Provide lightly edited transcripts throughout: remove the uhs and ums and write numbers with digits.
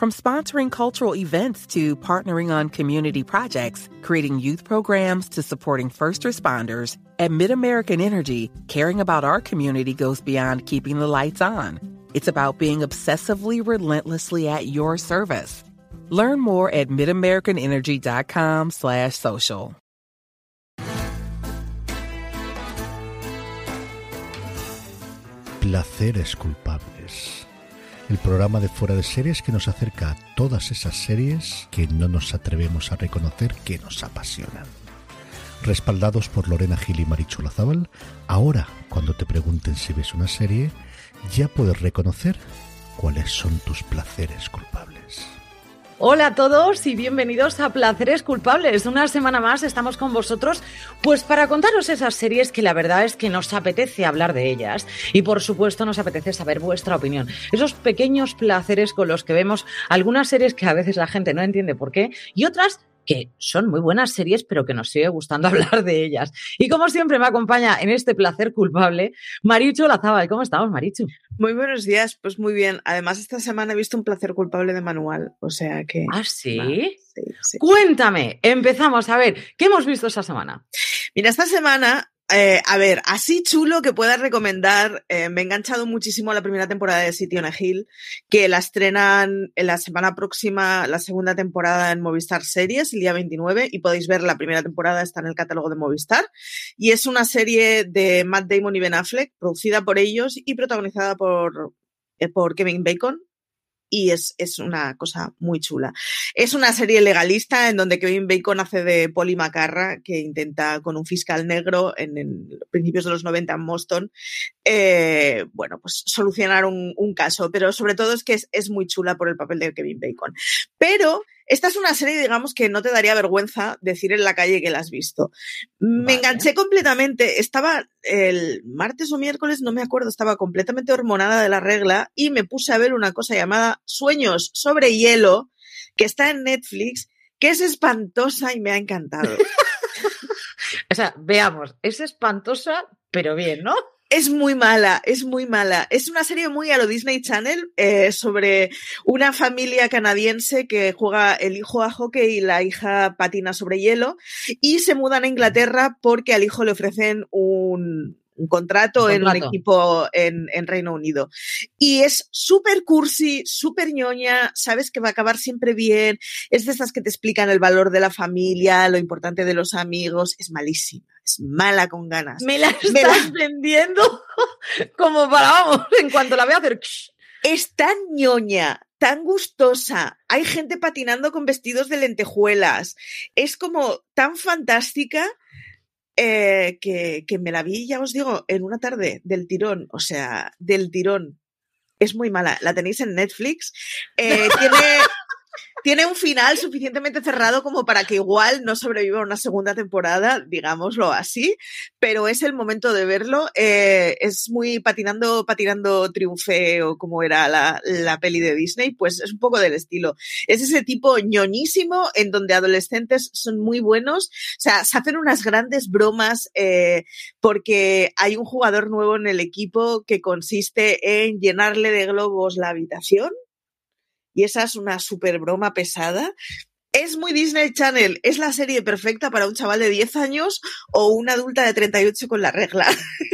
From sponsoring cultural events to partnering on community projects, creating youth programs to supporting first responders, at MidAmerican Energy, caring about our community goes beyond keeping the lights on. It's about being obsessively relentlessly at your service. Learn more at midamericanenergy.com/social. Placeres culpables. El programa de Fuera de Series que nos acerca a todas esas series que no nos atrevemos a reconocer que nos apasionan. Respaldados por Lorena Gil y Marichu Olazábal, ahora, cuando te pregunten si ves una serie, ya puedes reconocer cuáles son tus placeres culpables. Hola a todos y bienvenidos a Placeres Culpables. Una semana más estamos con vosotros pues para contaros esas series que la verdad es que nos apetece hablar de ellas y por supuesto nos apetece saber vuestra opinión. Esos pequeños placeres con los que vemos algunas series que a veces la gente no entiende por qué y otras que son muy buenas series, pero que nos sigue gustando hablar de ellas. Y como siempre me acompaña en este placer culpable, Marichu Olazábal. ¿Cómo estamos, Marichu? Muy buenos días, pues muy bien. Además, esta semana he visto un placer culpable de manual, o sea que... ¿Ah, sí? Sí. Cuéntame, empezamos a ver, ¿qué hemos visto esta semana? Mira, esta semana... a ver, así chulo que pueda recomendar, me he enganchado muchísimo a la primera temporada de City on a Hill, que la estrenan en la semana próxima, la segunda temporada en Movistar Series, el día 29, y podéis ver la primera temporada, está en el catálogo de Movistar, y es una serie de Matt Damon y Ben Affleck, producida por ellos y protagonizada por Kevin Bacon. Y es una cosa muy chula. Es una serie legalista en donde Kevin Bacon hace de Polly Macarra, que intenta con un fiscal negro en principios de los 90 en Boston, bueno, pues solucionar un caso. Pero sobre todo es que es muy chula por el papel de Kevin Bacon. Pero esta es una serie, digamos, que no te daría vergüenza decir en la calle que la has visto. Me enganché completamente. Estaba el martes o miércoles, no me acuerdo, estaba completamente hormonada de la regla y me puse a ver una cosa llamada Sueños sobre hielo, que está en Netflix, que es espantosa y me ha encantado. O sea, veamos, es espantosa, pero bien, ¿no? Es muy mala, es muy mala. Es una serie muy a lo Disney Channel sobre una familia canadiense que juega el hijo a hockey y la hija patina sobre hielo y se mudan a Inglaterra porque al hijo le ofrecen un contrato en un equipo en Reino Unido. Y es súper cursi, súper ñoña, sabes que va a acabar siempre bien, es de estas que te explican el valor de la familia, lo importante de los amigos, es malísima, es mala con ganas. Me la estás vendiendo como para, vamos, en cuanto la vea hacer... Es tan ñoña, tan gustosa, hay gente patinando con vestidos de lentejuelas, es como tan fantástica... que me la vi, ya os digo, en una tarde del tirón, o sea, del tirón. Es muy mala. La tenéis en Netflix. Tiene un final suficientemente cerrado como para que igual no sobreviva una segunda temporada, digámoslo así, pero es el momento de verlo. Es muy patinando triunfeo, como era la peli de Disney, pues es un poco del estilo. Es ese tipo ñoñísimo en donde adolescentes son muy buenos, o sea, se hacen unas grandes bromas porque hay un jugador nuevo en el equipo que consiste en llenarle de globos la habitación. Y esa es una súper broma pesada. Es muy Disney Channel. Es la serie perfecta para un chaval de 10 años o una adulta de 38 con la regla.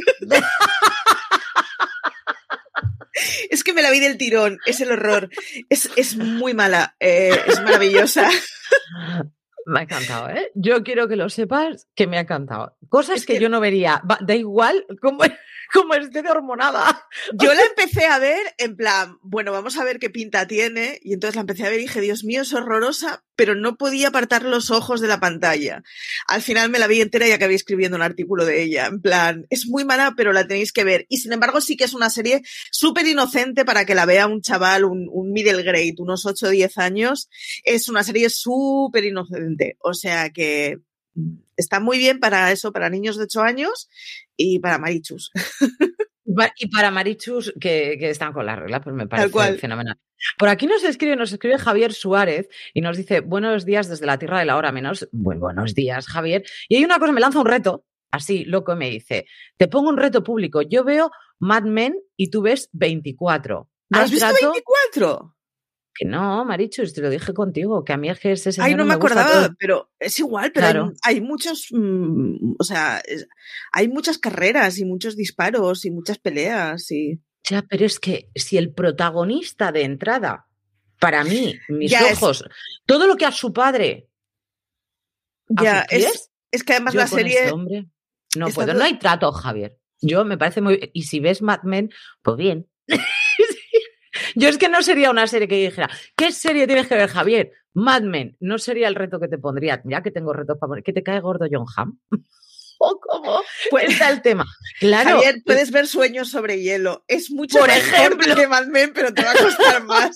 Es que me la vi del tirón. Es el horror. Es muy mala. Es maravillosa. Me ha encantado, ¿eh? Yo quiero que lo sepas que me ha encantado. Cosas que yo no vería. Da igual como esté de hormonada. Yo la empecé a ver en plan, bueno, vamos a ver qué pinta tiene. Y entonces la empecé a ver y dije, Dios mío, es horrorosa, pero no podía apartar los ojos de la pantalla. Al final me la vi entera y acabé escribiendo un artículo de ella. En plan, es muy mala, pero la tenéis que ver. Y sin embargo sí que es una serie súper inocente para que la vea un chaval, un middle grade, unos 8 o 10 años. Es una serie súper inocente. O sea que está muy bien para eso, para niños de 8 años y para marichus. Y para marichus que están con la regla, pues me parece fenomenal. Por aquí nos escribe Javier Suárez y nos dice, buenos días desde la tierra de la hora menos. Buenos días, Javier. Y hay una cosa, me lanza un reto, así, loco, y me dice, te pongo un reto público. Yo veo Mad Men y tú ves 24. ¿Has visto 24? Que no, Marichu, te lo dije contigo, que a mí es que ese señor Ay, no me gusta acordaba, todo. pero es igual, pero Claro. hay muchos, o sea, hay muchas carreras y muchos disparos y muchas peleas y... Ya, pero es que si el protagonista de entrada, para mí, mis Ya ojos, todo lo que a su padre, a Ya, sus pies, es que además yo la con ese serie... hombre no está puedo. todo- No hay trato, Javier. Yo me parece muy... Y si ves Mad Men, pues bien. Yo es que no sería una serie que dijera, ¿qué serie tienes que ver, Javier? Mad Men. No sería el reto que te pondría, ya que tengo retos para poner. ¿Que te cae gordo John Hamm? ¿O cómo Pues, está el tema? Claro. Javier, puedes ver Sueños sobre hielo. Es mucho Por más ejemplo. corto que Mad Men, pero te va a costar más.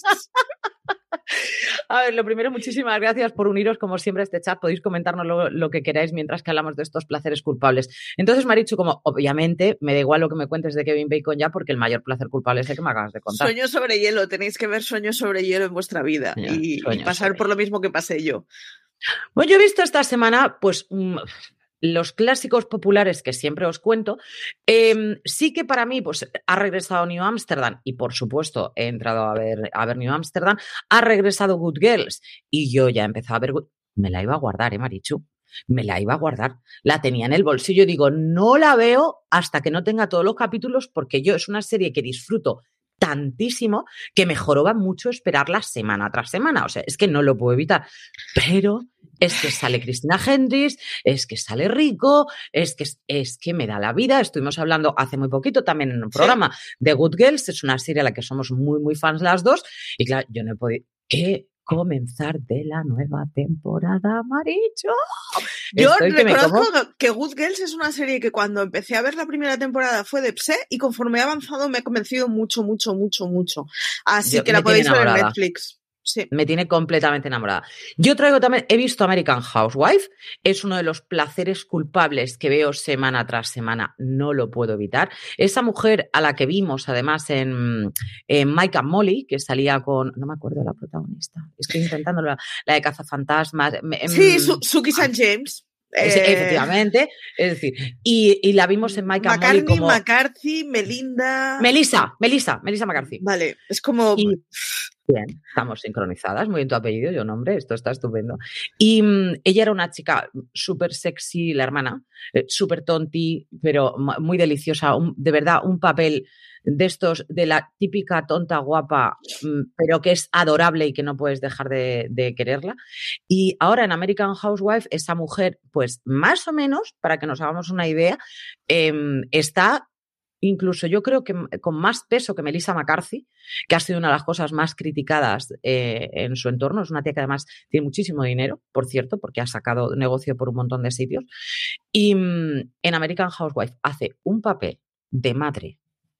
A ver, lo primero, muchísimas gracias por uniros, como siempre, a este chat. Podéis comentarnos lo que queráis mientras que hablamos de estos placeres culpables. Entonces, Marichu, como obviamente me da igual lo que me cuentes de Kevin Bacon ya, porque el mayor placer culpable es el que me acabas de contar. Sueños sobre hielo. Tenéis que ver Sueños sobre hielo en vuestra vida y pasar por lo mismo que pasé yo. Bueno, yo he visto esta semana, pues... los clásicos populares que siempre os cuento, sí que para mí pues, ha regresado New Amsterdam y por supuesto he entrado a ver New Amsterdam, ha regresado Good Girls y yo ya he empezado a ver me la iba a guardar, Marichu, me la iba a guardar, la tenía en el bolsillo, digo, no la veo hasta que no tenga todos los capítulos porque yo es una serie que disfruto tantísimo que me joroba mucho esperarla semana tras semana, o sea, es que no lo puedo evitar, pero... es que sale Cristina Hendricks, es que sale Rico, es que me da la vida. Estuvimos hablando hace muy poquito también en un programa de Good Girls, es una serie a la que somos muy, muy fans las dos. Y claro, yo no he podido... ¿Qué? Comenzar de la nueva temporada, Maricho. Yo reconozco que Good Girls es una serie que cuando empecé a ver la primera temporada fue de pse y conforme he avanzado me ha convencido mucho, mucho, mucho, mucho. Así que la podéis ver en Netflix. Sí. Me tiene completamente enamorada. Yo traigo también, he visto American Housewife, es uno de los placeres culpables que veo semana tras semana, no lo puedo evitar. Esa mujer a la que vimos además en Mike and Molly, que salía con, no me acuerdo de la protagonista, estoy intentando la de Cazafantasmas. Sí, Suki St. James. Efectivamente, es decir, y la vimos en Mike and Molly como... McCarthy, Melinda... Melissa McCarthy. Vale, es como... Bien, estamos sincronizadas, muy bien tu apellido, yo nombre, esto está estupendo. Y ella era una chica súper sexy, la hermana, súper tonti, pero muy deliciosa, de verdad, un papel de estos, de la típica tonta guapa, pero que es adorable y que no puedes dejar de quererla. Y ahora en American Housewife, esa mujer, pues más o menos, para que nos hagamos una idea, está... incluso yo creo que con más peso que Melissa McCarthy, que ha sido una de las cosas más criticadas en su entorno. Es una tía que además tiene muchísimo dinero, por cierto, porque ha sacado negocio por un montón de sitios. Y en American Housewife hace un papel de madre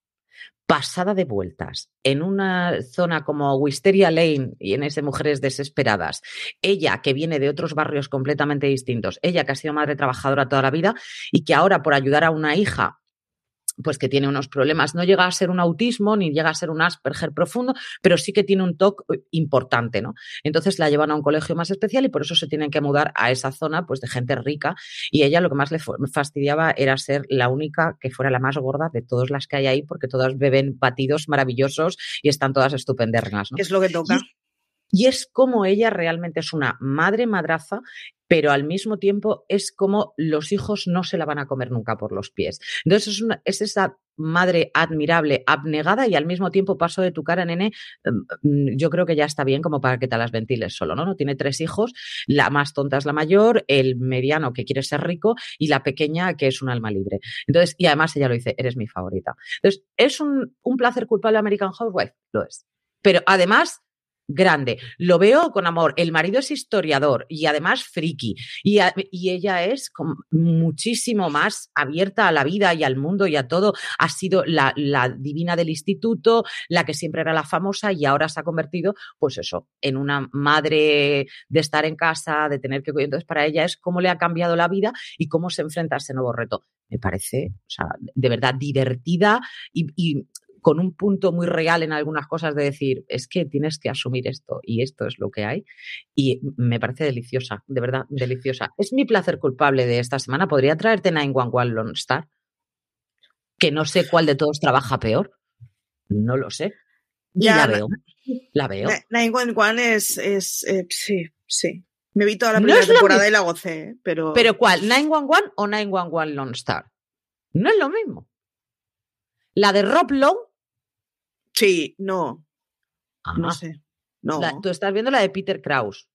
pasada de vueltas en una zona como Wisteria Lane y en ese Mujeres Desesperadas, ella que viene de otros barrios completamente distintos, ella que ha sido madre trabajadora toda la vida y que ahora por ayudar a una hija pues que tiene unos problemas, no llega a ser un autismo ni llega a ser un Asperger profundo, pero sí que tiene un TOC importante, ¿no? Entonces la llevan a un colegio más especial y por eso se tienen que mudar a esa zona pues de gente rica y ella lo que más le fastidiaba era ser la única que fuera la más gorda de todas las que hay ahí porque todas beben batidos maravillosos y están todas estupendérrimas, ¿no? Es lo que toca. Y es como ella realmente es una madre madraza, pero al mismo tiempo es como los hijos no se la van a comer nunca por los pies. Entonces es esa madre admirable, abnegada y al mismo tiempo paso de tu cara, nene, yo creo que ya está bien como para que te las ventiles solo, ¿no? Tiene 3 hijos, la más tonta es la mayor, el mediano que quiere ser rico y la pequeña que es un alma libre. Entonces, y además ella lo dice, eres mi favorita. Entonces, ¿es un placer culpable American Housewife? Lo es. Pero además... grande, lo veo con amor, el marido es historiador y además friki y ella es muchísimo más abierta a la vida y al mundo y a todo, ha sido la divina del instituto, la que siempre era la famosa y ahora se ha convertido pues eso, en una madre de estar en casa, de tener que cuidar, entonces para ella es cómo le ha cambiado la vida y cómo se enfrenta a ese nuevo reto, me parece, o sea, de verdad divertida y con un punto muy real en algunas cosas de decir, es que tienes que asumir esto y esto es lo que hay y me parece deliciosa, de verdad, deliciosa. Es mi placer culpable de esta semana. ¿Podría traerte 911 Lone Star? Que no sé cuál de todos trabaja peor. No lo sé. Y Ya, la veo. 911 sí. Me vi toda la No primera es lo temporada mismo. y la gocé, pero... ¿Pero cuál? ¿911 o 911 Lone Star? No es lo mismo. La de Rob Lowe. Sí, no Ajá. sé. No. Tú estás viendo la de Peter Krause,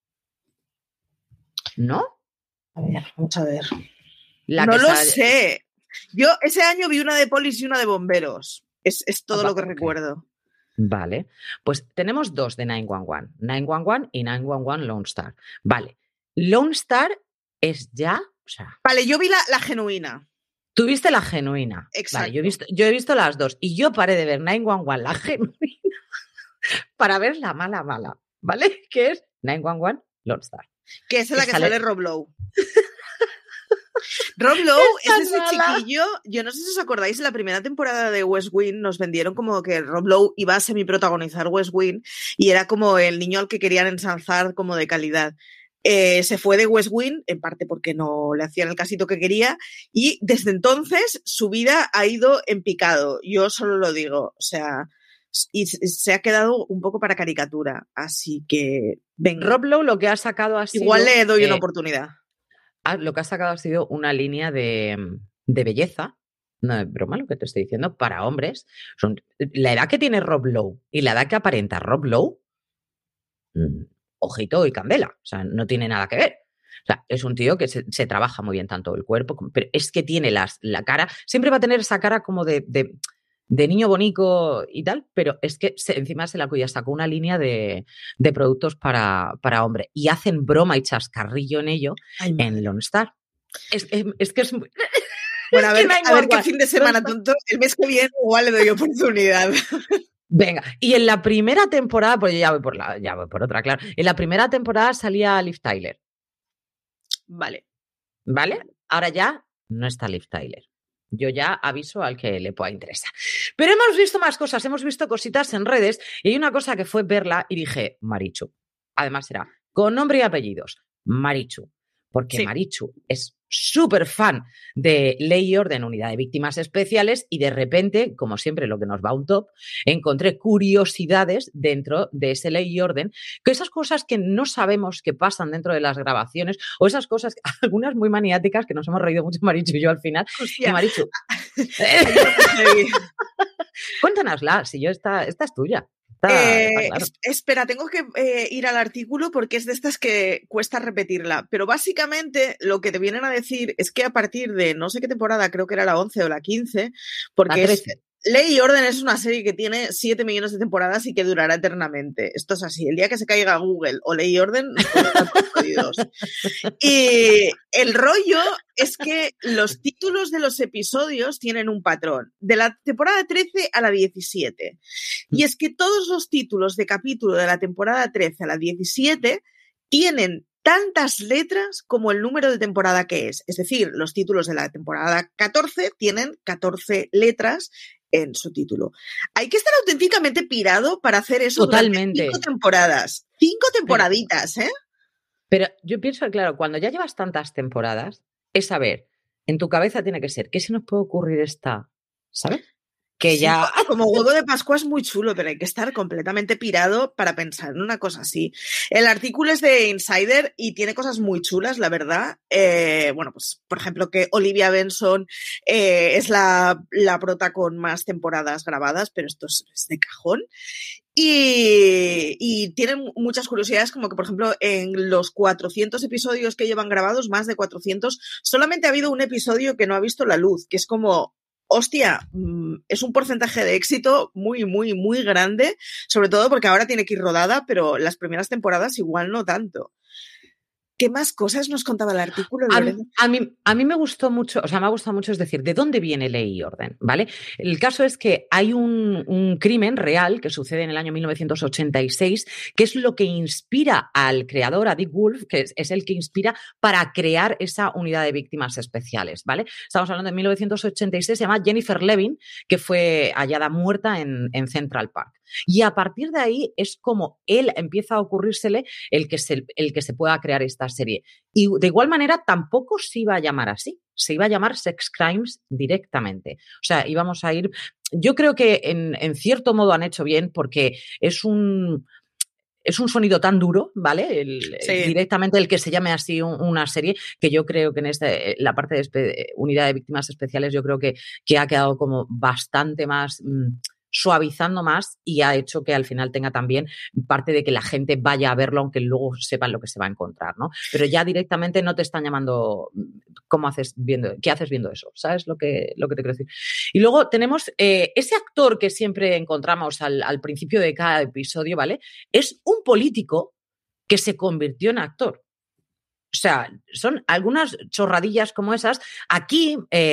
¿no? A ver, vamos a ver. La no que lo sale... sé. Yo ese año vi una de polis y una de bomberos. Es todo lo que Okay. recuerdo. Vale. Pues tenemos dos de 911. 911 y 911 Lone Star. Vale. Lone Star es ya... O sea, Vale, yo vi la genuina. tuviste la genuina. Exacto. Vale, yo he visto las dos. Y yo paré de ver 911 la genuina para ver la mala, ¿vale? Que es 911 Lone Star. Que es en la que sale Rob Lowe. Rob Lowe es ese chiquillo, yo no sé si os acordáis, en la primera temporada de West Wing nos vendieron como que Rob Lowe iba a semi-protagonizar West Wing y era como el niño al que querían ensalzar como de calidad. Se fue de West Wing, en parte porque no le hacían el casito que quería, y desde entonces su vida ha ido en picado. Yo solo lo digo, o sea, y se ha quedado un poco para caricatura, así que venga. Rob Lowe lo que ha sacado ha sido... Igual le doy una oportunidad. Lo que ha sacado ha sido una línea de belleza, no es broma lo que te estoy diciendo, para hombres. La edad que tiene Rob Lowe y la edad que aparenta Rob Lowe, ojito y candela, o sea, no tiene nada que ver. O sea, es un tío que se trabaja muy bien tanto el cuerpo, pero es que tiene la cara, siempre va a tener esa cara como de niño bonito y tal, pero es que encima se la cuya sacó una línea de productos para hombre y hacen broma y chascarrillo en ello. Ay, en Lone Star. Es que es muy... Bueno, a ver qué fin de semana tonto. El mes que viene igual le doy oportunidad. Venga, y en la primera temporada, pues yo ya voy por otra, claro. En la primera temporada salía Liv Tyler. ¿Vale? Ahora ya no está Liv Tyler. Yo ya aviso al que le pueda interesar. Pero hemos visto más cosas, hemos visto cositas en redes y hay una cosa que fue verla y dije, Marichu. Además era con nombre y apellidos, Marichu. Porque sí. Marichu es súper fan de Ley y Orden, Unidad de Víctimas Especiales, y de repente, como siempre lo que nos va a un top, encontré curiosidades dentro de ese Ley y Orden, que esas cosas que no sabemos que pasan dentro de las grabaciones, o esas cosas, algunas muy maniáticas, que nos hemos reído mucho Marichu y yo al final. Hostia. Y Marichu, cuéntanosla, si yo esta es tuya. Claro. Espera, tengo que ir al artículo porque es de estas que cuesta repetirla, pero básicamente lo que te vienen a decir es que a partir de no sé qué temporada, creo que era la 11 o la 15, porque la 13. Ley y Orden es una serie que tiene 7 millones de temporadas y que durará eternamente. Esto es así. El día que se caiga Google o Ley y Orden, nos podemos estar jodidos. Y el rollo es que los títulos de los episodios tienen un patrón. De la temporada 13 a la 17. Y es que todos los títulos de capítulo de la temporada 13 a la 17 tienen tantas letras como el número de temporada que es. Es decir, los títulos de la temporada 14 tienen 14 letras en su título. Hay que estar auténticamente pirado para hacer eso. Totalmente. Durante 5 temporadas. 5 temporaditas, ¿eh? Pero yo pienso que, claro, cuando ya llevas tantas temporadas, es saber, en tu cabeza tiene que ser, ¿qué se nos puede ocurrir esta? ¿Sabes? Que sí, ya... Como huevo de Pascua es muy chulo, pero hay que estar completamente pirado para pensar en una cosa así. El artículo es de Insider y tiene cosas muy chulas, la verdad. Bueno, pues, por ejemplo, que Olivia Benson es la prota con más temporadas grabadas, pero esto es de cajón. Y tienen muchas curiosidades, como que, por ejemplo, en los 400 episodios que llevan grabados, más de 400, solamente ha habido un episodio que no ha visto la luz, que es como... Hostia, es un porcentaje de éxito muy, muy, muy grande, sobre todo porque ahora tiene que ir rodada, pero las primeras temporadas igual no tanto. ¿Qué más cosas nos contaba el artículo? A mí me gustó mucho, o sea, me ha gustado mucho, es decir, ¿de dónde viene Ley y Orden? ¿Vale? El caso es que hay un crimen real que sucede en el año 1986, que es lo que inspira al creador, a Dick Wolf, que es el que inspira para crear esa unidad de víctimas especiales, ¿vale? Estamos hablando de 1986, se llama Jennifer Levin, que fue hallada muerta en Central Park. Y a partir de ahí es como él empieza a ocurrírsele el que se pueda crear esta serie. Y de igual manera tampoco se iba a llamar así. se iba a llamar Sex Crimes directamente. O sea, íbamos a ir... Yo creo que en cierto modo han hecho bien porque es un sonido tan duro, ¿vale? Directamente el que se llame así una serie, que yo creo que en la parte de unidad de víctimas especiales, yo creo que ha quedado como bastante más... suavizando más y ha hecho que al final tenga también parte de que la gente vaya a verlo aunque luego sepan lo que se va a encontrar, ¿no? Pero ya directamente no te están llamando ¿qué haces viendo eso? ¿Sabes lo que te quiero decir? Y luego tenemos ese actor que siempre encontramos al principio de cada episodio, ¿vale? Es un político que se convirtió en actor. O sea, son algunas chorradillas como esas. Aquí...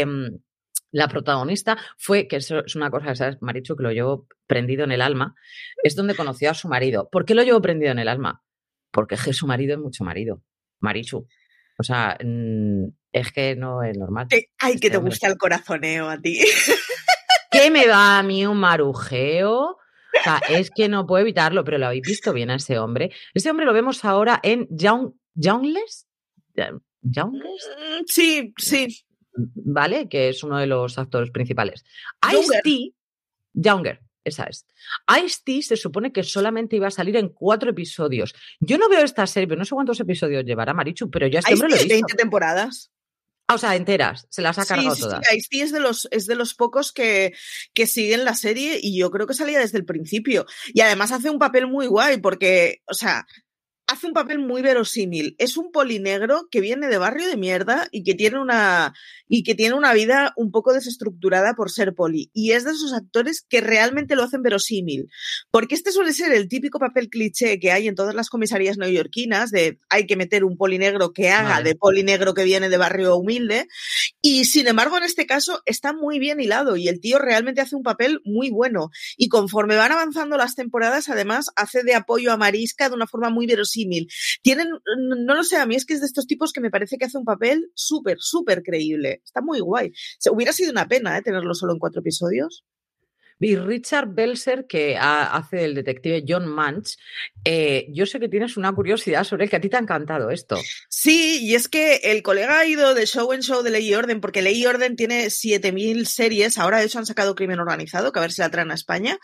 la protagonista fue, que eso es una cosa que sabes, Marichu, que lo llevo prendido en el alma, es donde conoció a su marido. ¿Por qué lo llevo prendido en el alma? Porque es que su marido es mucho marido, Marichu. O sea, es que no es normal. Ay, que te gusta el corazoneo a ti. ¿Qué me va a mí un marujeo? O sea, es que no puedo evitarlo, pero lo habéis visto bien a ese hombre. Ese hombre lo vemos ahora en Youngless. ¿Youngless? Sí, sí. ¿Vale? Que es uno de los actores principales. Ice-T, Younger, esa es. Ice-T se supone que solamente iba a salir en 4 episodios. Yo no veo esta serie, pero no sé cuántos episodios llevará Marichu, pero ya este hombre lo he visto. 20 temporadas. O sea, enteras, se las ha cargado todas. Sí, Ice-T es de los pocos que siguen la serie y yo creo que salía desde el principio. Y además hace un papel muy guay porque, o sea... hace un papel muy verosímil. Es un polinegro que viene de barrio de mierda y que tiene una vida un poco desestructurada por ser poli. Y es de esos actores que realmente lo hacen verosímil. Porque este suele ser el típico papel cliché que hay en todas las comisarías neoyorquinas de hay que meter un polinegro que haga de polinegro que viene de barrio humilde. Y sin embargo, en este caso está muy bien hilado y el tío realmente hace un papel muy bueno. Y conforme van avanzando las temporadas, además, hace de apoyo a Mariska de una forma muy verosímil. Tienen, no lo sé, a mí es que es de estos tipos que me parece que hace un papel súper, súper creíble. Está muy guay. Hubiera sido una pena tenerlo solo en 4 episodios. Y Richard Belzer, que hace el detective John Munch, yo sé que tienes una curiosidad sobre él, que a ti te ha encantado esto. Sí, y es que el colega ha ido de show en show de Ley y Orden, porque Ley y Orden tiene 7.000 series, ahora de hecho han sacado Crimen Organizado, que a ver si la traen a España.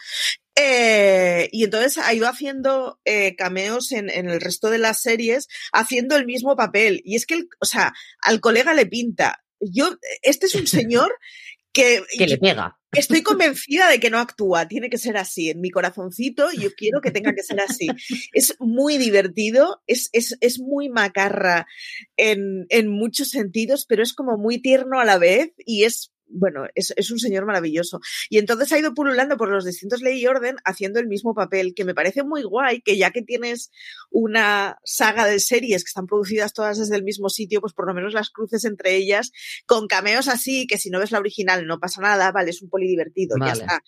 Y entonces ha ido haciendo cameos en el resto de las series, haciendo el mismo papel. Y es que, al colega le pinta. Este es un señor que le pega. Estoy convencida de que no actúa, tiene que ser así. En mi corazoncito yo quiero que tenga que ser así. Es muy divertido, es muy macarra en muchos sentidos, pero es como muy tierno a la vez y es un señor maravilloso. Y entonces ha ido pululando por los distintos Ley y Orden haciendo el mismo papel, que me parece muy guay, que ya que tienes una saga de series que están producidas todas desde el mismo sitio, pues por lo menos las cruces entre ellas con cameos así, que si no ves la original no pasa nada, vale, es un poli divertido, ya está.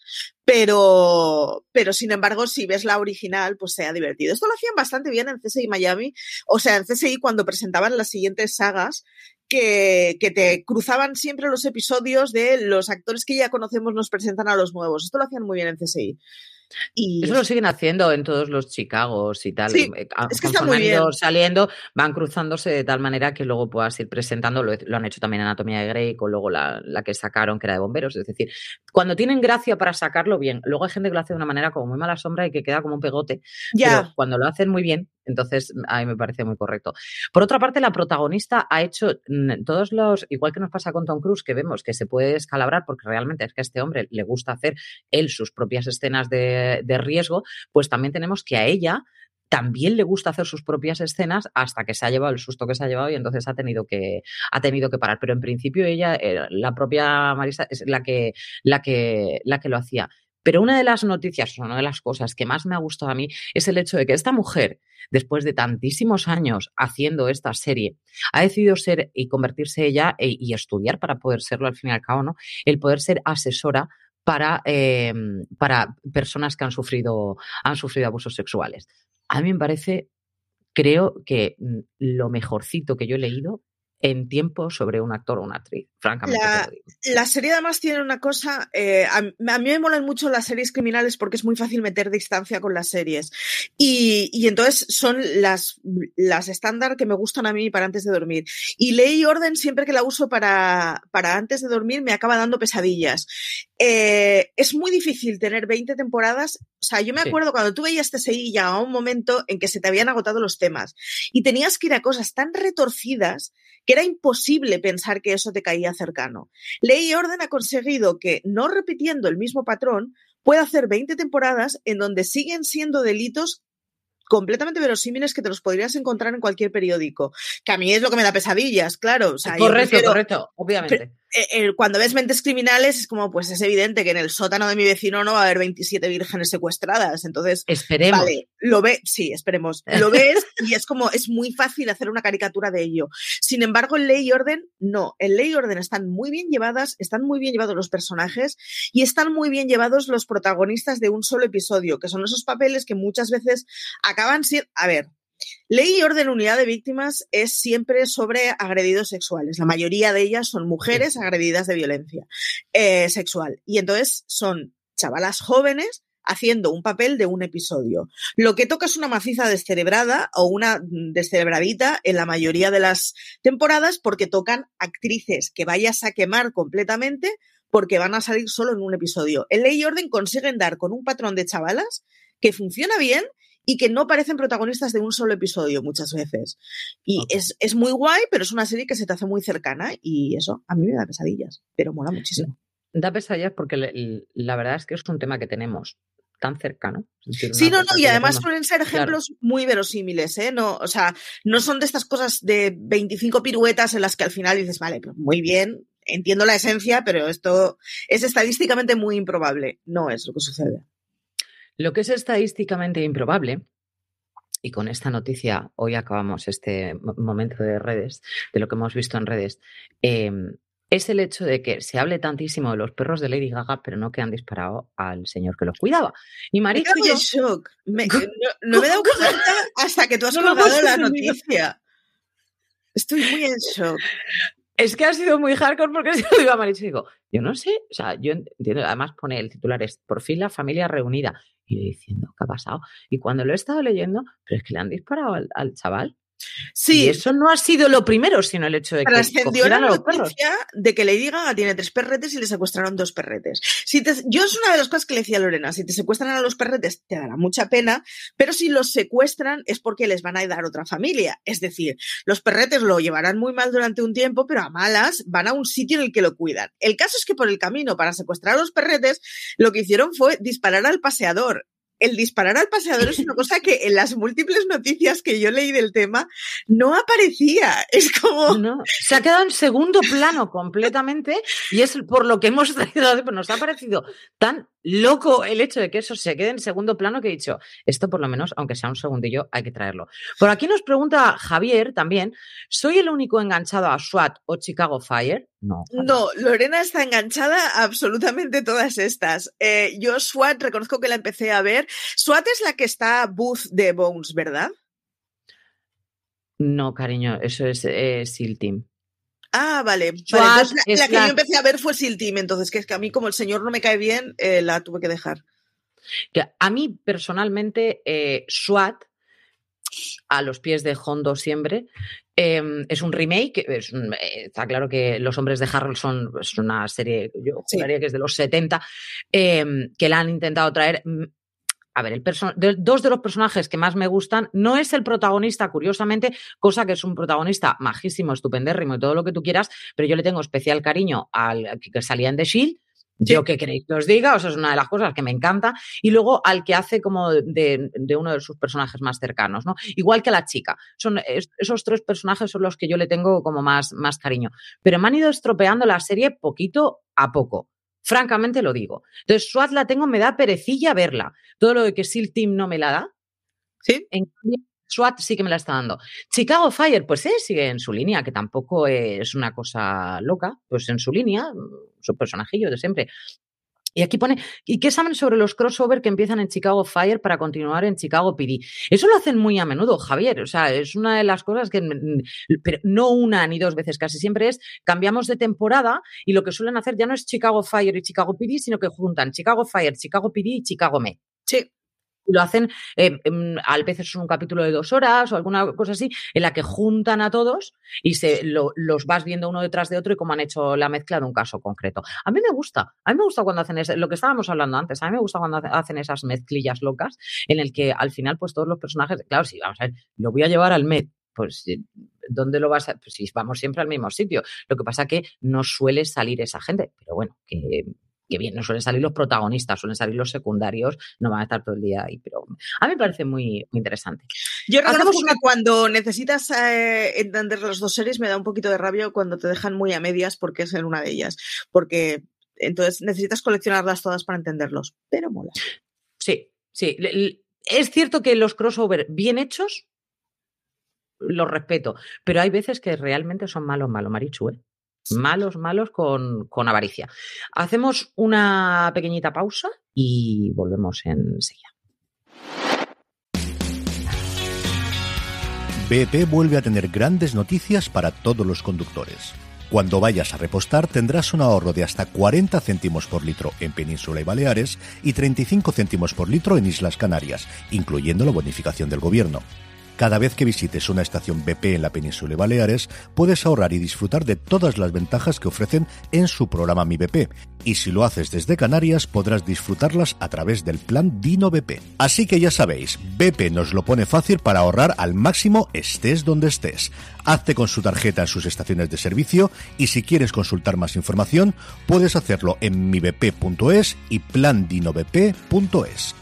Pero sin embargo, si ves la original, pues sea divertido. Esto lo hacían bastante bien en CSI Miami, o sea, en CSI cuando presentaban las siguientes sagas, que te cruzaban siempre los episodios de los actores que ya conocemos nos presentan a los nuevos. Esto lo hacían muy bien en CSI. Y eso lo siguen haciendo en todos los Chicagos y tal. Sí, es que está muy bien. Saliendo, van cruzándose de tal manera que luego puedas ir presentando. Lo han hecho también en Anatomía de Grey, con luego la que sacaron, que era de bomberos. Es decir, cuando tienen gracia para sacarlo bien. Luego hay gente que lo hace de una manera como muy mala sombra y que queda como un pegote. Ya. Pero cuando lo hacen muy bien, entonces a mí me parece muy correcto. Por otra parte, la protagonista ha hecho todos los, igual que nos pasa con Tom Cruise, que vemos que se puede descalabrar porque realmente es que a este hombre le gusta hacer él sus propias escenas de riesgo, pues también tenemos que a ella también le gusta hacer sus propias escenas hasta que se ha llevado el susto que se ha llevado y entonces ha tenido que parar. Pero en principio ella, la propia Marisa, es la que lo hacía. Pero una de las noticias, una de las cosas que más me ha gustado a mí es el hecho de que esta mujer, después de tantísimos años haciendo esta serie, ha decidido ser y convertirse ella y estudiar para poder serlo al fin y al cabo, ¿no? El poder ser asesora para personas que han sufrido abusos sexuales. A mí me parece, creo que lo mejorcito que yo he leído en tiempo sobre un actor o una actriz, francamente te lo digo. La serie además tiene una cosa, a mí me molan mucho las series criminales porque es muy fácil meter distancia con las series y entonces son las estándar que me gustan a mí para antes de dormir, y Ley y Orden siempre que la uso para antes de dormir me acaba dando pesadillas. Es muy difícil tener 20 temporadas, o sea, yo me acuerdo cuando tú veías TSI llegaba un momento en que se te habían agotado los temas y tenías que ir a cosas tan retorcidas que era imposible pensar que eso te caía cercano. Ley y Orden ha conseguido que, no repitiendo el mismo patrón, pueda hacer 20 temporadas en donde siguen siendo delitos completamente verosímiles que te los podrías encontrar en cualquier periódico, que a mí es lo que me da pesadillas, claro. O sea, correcto, obviamente. Cuando ves Mentes Criminales es como, pues es evidente que en el sótano de mi vecino no va a haber 27 vírgenes secuestradas, entonces... Esperemos. Vale, esperemos. Lo ves y es como, es muy fácil hacer una caricatura de ello. Sin embargo, en Ley y Orden, no. En Ley y Orden están muy bien llevadas, están muy bien llevados los personajes y están muy bien llevados los protagonistas de un solo episodio, que son esos papeles que muchas veces acaban siendo... A ver... Ley y Orden, Unidad de Víctimas es siempre sobre agredidos sexuales. La mayoría de ellas son mujeres agredidas de violencia sexual. Y entonces son chavalas jóvenes haciendo un papel de un episodio. Lo que toca es una maciza descerebrada o una descerebradita en la mayoría de las temporadas porque tocan actrices que vayas a quemar completamente porque van a salir solo en un episodio. En Ley y Orden consiguen dar con un patrón de chavalas que funciona bien y que no parecen protagonistas de un solo episodio muchas veces. Y es muy guay, pero es una serie que se te hace muy cercana y eso a mí me da pesadillas, pero mola muchísimo. Da pesadillas porque la verdad es que es un tema que tenemos tan cercano. Sí, y además suelen ser ejemplos muy verosímiles, ¿eh? No, o sea, no son de estas cosas de 25 piruetas en las que al final dices, vale, pues muy bien, entiendo la esencia, pero esto es estadísticamente muy improbable. No es lo que sucede. Lo que es estadísticamente improbable, y con esta noticia hoy acabamos este momento de redes, de lo que hemos visto en redes, es el hecho de que se hable tantísimo de los perros de Lady Gaga, pero no que han disparado al señor que los cuidaba. Y Marichu y yo... shock. No me he dado cuenta hasta que tú has colgado la noticia. Estoy muy en shock. Es que ha sido muy hardcore porque se lo digo a Marichu y digo, yo no sé, o sea, yo entiendo, además pone el titular, es por fin la familia reunida. Y yo diciendo, ¿qué ha pasado? Y cuando lo he estado leyendo, pero es que le han disparado al chaval. Sí. Y eso no ha sido lo primero, sino el hecho de que trascendió la los perros. noticia de que Lady Gaga tiene 3 perretes y le secuestraron 2 perretes. Yo es una de las cosas que le decía a Lorena, si te secuestran a los perretes te dará mucha pena, pero si los secuestran es porque les van a dar otra familia. Es decir, los perretes lo llevarán muy mal durante un tiempo, pero a malas van a un sitio en el que lo cuidan. El caso es que por el camino para secuestrar a los perretes lo que hicieron fue disparar al paseador. El disparar al paseador es una cosa que en las múltiples noticias que yo leí del tema no aparecía. Es como... No, se ha quedado en segundo plano completamente y es por lo que hemos traído, nos ha parecido tan loco el hecho de que eso se quede en segundo plano que he dicho, esto por lo menos, aunque sea un segundillo, hay que traerlo. Por aquí nos pregunta Javier también, ¿soy el único enganchado a SWAT o Chicago Fire? No, Lorena está enganchada a absolutamente todas estas. Yo SWAT reconozco que la empecé a ver. SWAT es la que está Booth de Bones, ¿verdad? No, cariño, eso es SEAL Team. Ah, vale. Entonces, la que yo empecé a ver fue SEAL Team, entonces, que es que a mí como el señor no me cae bien, la tuve que dejar. A mí, personalmente, SWAT, a los pies de Hondo siempre, es un remake, está claro que Los hombres de Harrelson es una serie, yo juraría que es de los 70, que la han intentado traer. A ver, dos de los personajes que más me gustan no es el protagonista, curiosamente, cosa que es un protagonista majísimo, estupendérrimo y todo lo que tú quieras, pero yo le tengo especial cariño al que salía en The Shield. Sí. Yo qué queréis que os diga, o sea, es una de las cosas que me encanta. Y luego al que hace como de uno de sus personajes más cercanos, ¿no? Igual que a la chica. Esos 3 personajes son los que yo le tengo como más cariño. Pero me han ido estropeando la serie poquito a poco. Francamente lo digo. Entonces, SWAT la tengo, me da perecilla verla. Todo lo de que SEAL Team no me la da. Sí. En cambio, SWAT sí que me la está dando. Chicago Fire, pues sigue en su línea, que tampoco es una cosa loca, pues en su línea, su personajillo de siempre. Y aquí pone, ¿y qué saben sobre los crossover que empiezan en Chicago Fire para continuar en Chicago PD? Eso lo hacen muy a menudo, Javier. O sea, es una de las cosas que, pero no una ni dos veces, casi siempre es, cambiamos de temporada y lo que suelen hacer ya no es Chicago Fire y Chicago PD, sino que juntan Chicago Fire, Chicago PD y Chicago Med. Sí. Lo hacen, a veces es un capítulo de 2 horas o alguna cosa así, en la que juntan a todos y los vas viendo uno detrás de otro y cómo han hecho la mezcla de un caso concreto. A mí me gusta cuando hacen lo que estábamos hablando antes, a mí me gusta cuando hacen esas mezclillas locas en el que al final pues todos los personajes, claro, sí, vamos a ver, lo voy a llevar al Met, pues ¿dónde lo vas a...? Pues sí, vamos siempre al mismo sitio. Lo que pasa que no suele salir esa gente, pero bueno, que bien, no suelen salir los protagonistas, suelen salir los secundarios, no van a estar todo el día ahí, pero a mí me parece muy, muy interesante. Yo reconozco que cuando necesitas entender las dos series me da un poquito de rabia cuando te dejan muy a medias porque es en una de ellas, porque entonces necesitas coleccionarlas todas para entenderlos, pero mola. Sí. Es cierto que los crossover bien hechos los respeto, pero hay veces que realmente son malos, Marichu, ¿eh? Malos con avaricia. Hacemos una pequeñita pausa y volvemos enseguida. BP vuelve a tener grandes noticias para todos los conductores. Cuando vayas a repostar tendrás un ahorro de hasta 40 céntimos por litro en Península y Baleares y 35 céntimos por litro en Islas Canarias, incluyendo la bonificación del gobierno. Cada vez que visites una estación BP en la Península y Baleares, puedes ahorrar y disfrutar de todas las ventajas que ofrecen en su programa Mi BP. Y si lo haces desde Canarias, podrás disfrutarlas a través del plan Dino BP. Así que ya sabéis, BP nos lo pone fácil para ahorrar al máximo estés donde estés. Hazte con su tarjeta en sus estaciones de servicio y si quieres consultar más información, puedes hacerlo en mibp.es y plandinobp.es.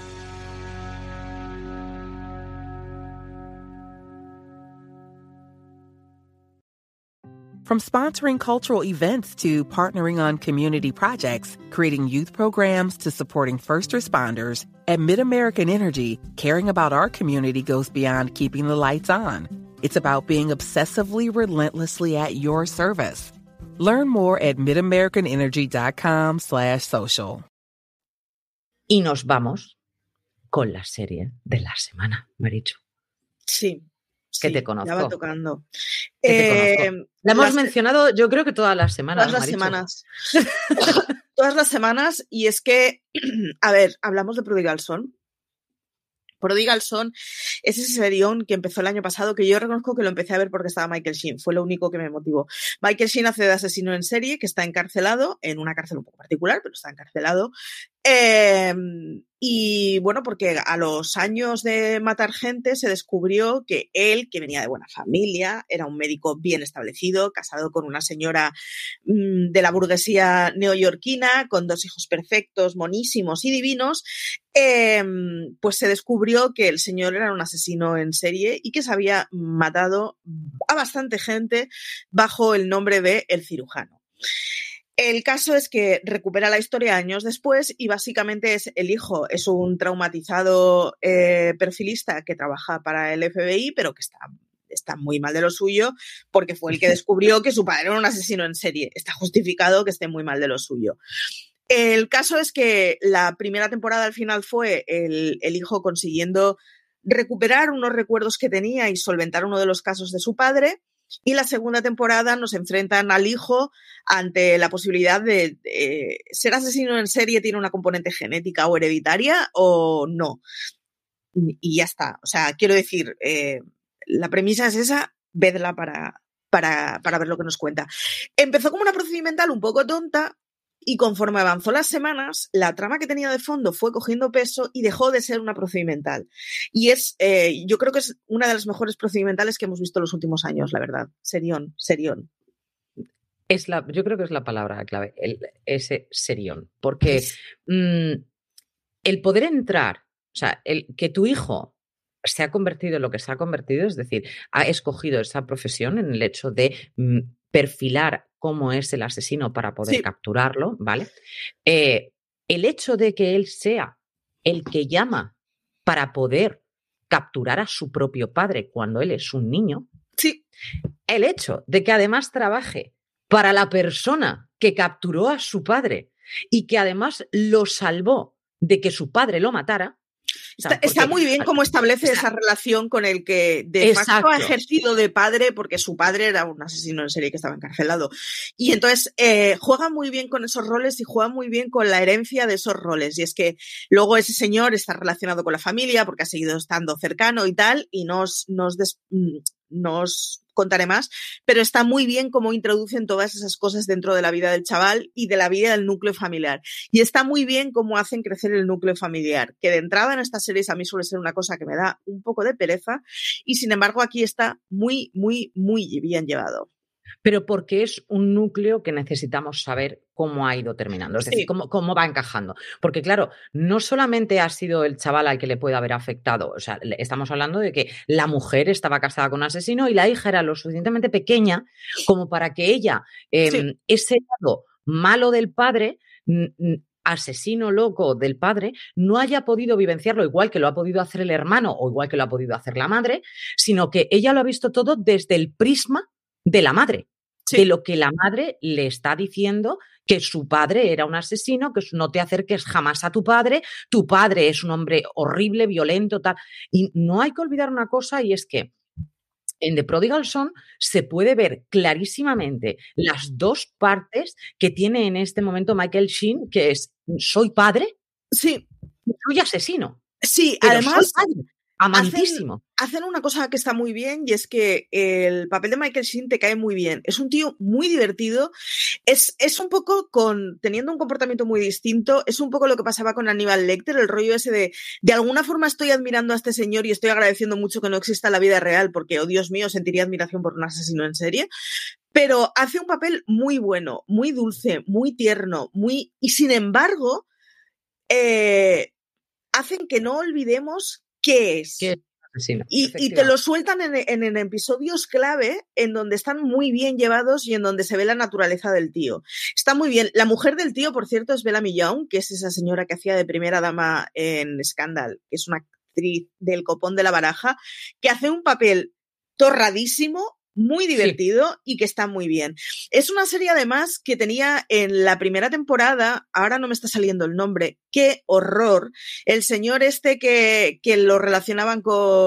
From sponsoring cultural events to partnering on community projects, creating youth programs to supporting first responders, at MidAmerican Energy, caring about our community goes beyond keeping the lights on. It's about being obsessively relentlessly at your service. Learn more at midamericanenergy.com/social. Y nos vamos con la serie de la semana, Marichu. Sí. Que te conozco. Ya va tocando. La hemos mencionado, yo creo que todas las semanas. Todas las semanas. Todas las semanas. Y es que, a ver, hablamos de Prodigal Son. Prodigal Son es ese serión que empezó el año pasado, que yo reconozco que lo empecé a ver porque estaba Michael Sheen. Fue lo único que me motivó. Michael Sheen hace de asesino en serie, que está encarcelado, en una cárcel un poco particular, pero está encarcelado. Y bueno, porque a los años de matar gente se descubrió que él, que venía de buena familia, era un médico bien establecido, casado con una señora de la burguesía neoyorquina, con 2 hijos perfectos, monísimos y divinos, pues se descubrió que el señor era un asesino en serie y que se había matado a bastante gente bajo el nombre de El Cirujano. El caso es que recupera la historia años después y básicamente es el hijo, es un traumatizado perfilista que trabaja para el FBI, pero que está muy mal de lo suyo porque fue el que descubrió que su padre era un asesino en serie. Está justificado que esté muy mal de lo suyo. El caso es que la primera temporada al final fue el hijo consiguiendo recuperar unos recuerdos que tenía y solventar uno de los casos de su padre. Y la segunda temporada nos enfrentan al hijo ante la posibilidad de ser asesino en serie, tiene una componente genética o hereditaria o no. Y ya está. O sea, quiero decir, la premisa es esa, vedla para ver lo que nos cuenta. Empezó como una procedimental un poco tonta y conforme avanzó las semanas, la trama que tenía de fondo fue cogiendo peso y dejó de ser una procedimental. Y es, yo creo que es una de las mejores procedimentales que hemos visto en los últimos años, la verdad. Serión. Yo creo que es la palabra clave, ese serión. Porque el poder entrar, o sea, que tu hijo se ha convertido en lo que se ha convertido, es decir, ha escogido esa profesión en el hecho de perfilar cómo es el asesino para poder capturarlo, ¿vale? El hecho de que él sea el que llama para poder capturar a su propio padre cuando él es un niño, el hecho de que además trabaje para la persona que capturó a su padre y que además lo salvó de que su padre lo matara. O sea, está muy bien cómo establece esa relación con el que de facto ha ejercido de padre, porque su padre era un asesino en serie que estaba encarcelado. Y entonces juega muy bien con esos roles y juega muy bien con la herencia de esos roles. Y es que luego ese señor está relacionado con la familia porque ha seguido estando cercano y tal, y no os contaré más, pero está muy bien cómo introducen todas esas cosas dentro de la vida del chaval y de la vida del núcleo familiar. Y está muy bien cómo hacen crecer el núcleo familiar, que de entrada en estas series a mí suele ser una cosa que me da un poco de pereza, y sin embargo aquí está muy, muy, muy bien llevado. Pero porque es un núcleo que necesitamos saber cómo ha ido terminando, es decir, cómo va encajando. Porque claro, no solamente ha sido el chaval al que le puede haber afectado, o sea, estamos hablando de que la mujer estaba casada con un asesino y la hija era lo suficientemente pequeña como para que ella, ese lado malo del padre, asesino loco del padre, no haya podido vivenciarlo igual que lo ha podido hacer el hermano o igual que lo ha podido hacer la madre, sino que ella lo ha visto todo desde el prisma de la madre, de lo que la madre le está diciendo, que su padre era un asesino, que no te acerques jamás a tu padre es un hombre horrible, violento, tal. Y no hay que olvidar una cosa, y es que en The Prodigal Son se puede ver clarísimamente las dos partes que tiene en este momento Michael Sheen, que es soy padre, soy asesino. Sí, además soy padre. Amantísimo. Hacen una cosa que está muy bien, y es que el papel de Michael Sheen te cae muy bien. Es un tío muy divertido. Es un poco teniendo un comportamiento muy distinto. Es un poco lo que pasaba con Aníbal Lecter, el rollo ese de alguna forma estoy admirando a este señor y estoy agradeciendo mucho que no exista en la vida real, porque, oh Dios mío, sentiría admiración por un asesino en serie. Pero hace un papel muy bueno, muy dulce, muy tierno, y sin embargo, hacen que no olvidemos qué es. Y te lo sueltan en episodios clave en donde están muy bien llevados y en donde se ve la naturaleza del tío. Está muy bien. La mujer del tío, por cierto, es Bellamy Young, que es esa señora que hacía de primera dama en Scandal, que es una actriz del copón de la baraja, que hace un papel torradísimo, muy divertido y que está muy bien. Es una serie además que tenía en la primera temporada, ahora no me está saliendo el nombre, qué horror, el señor que lo relacionaban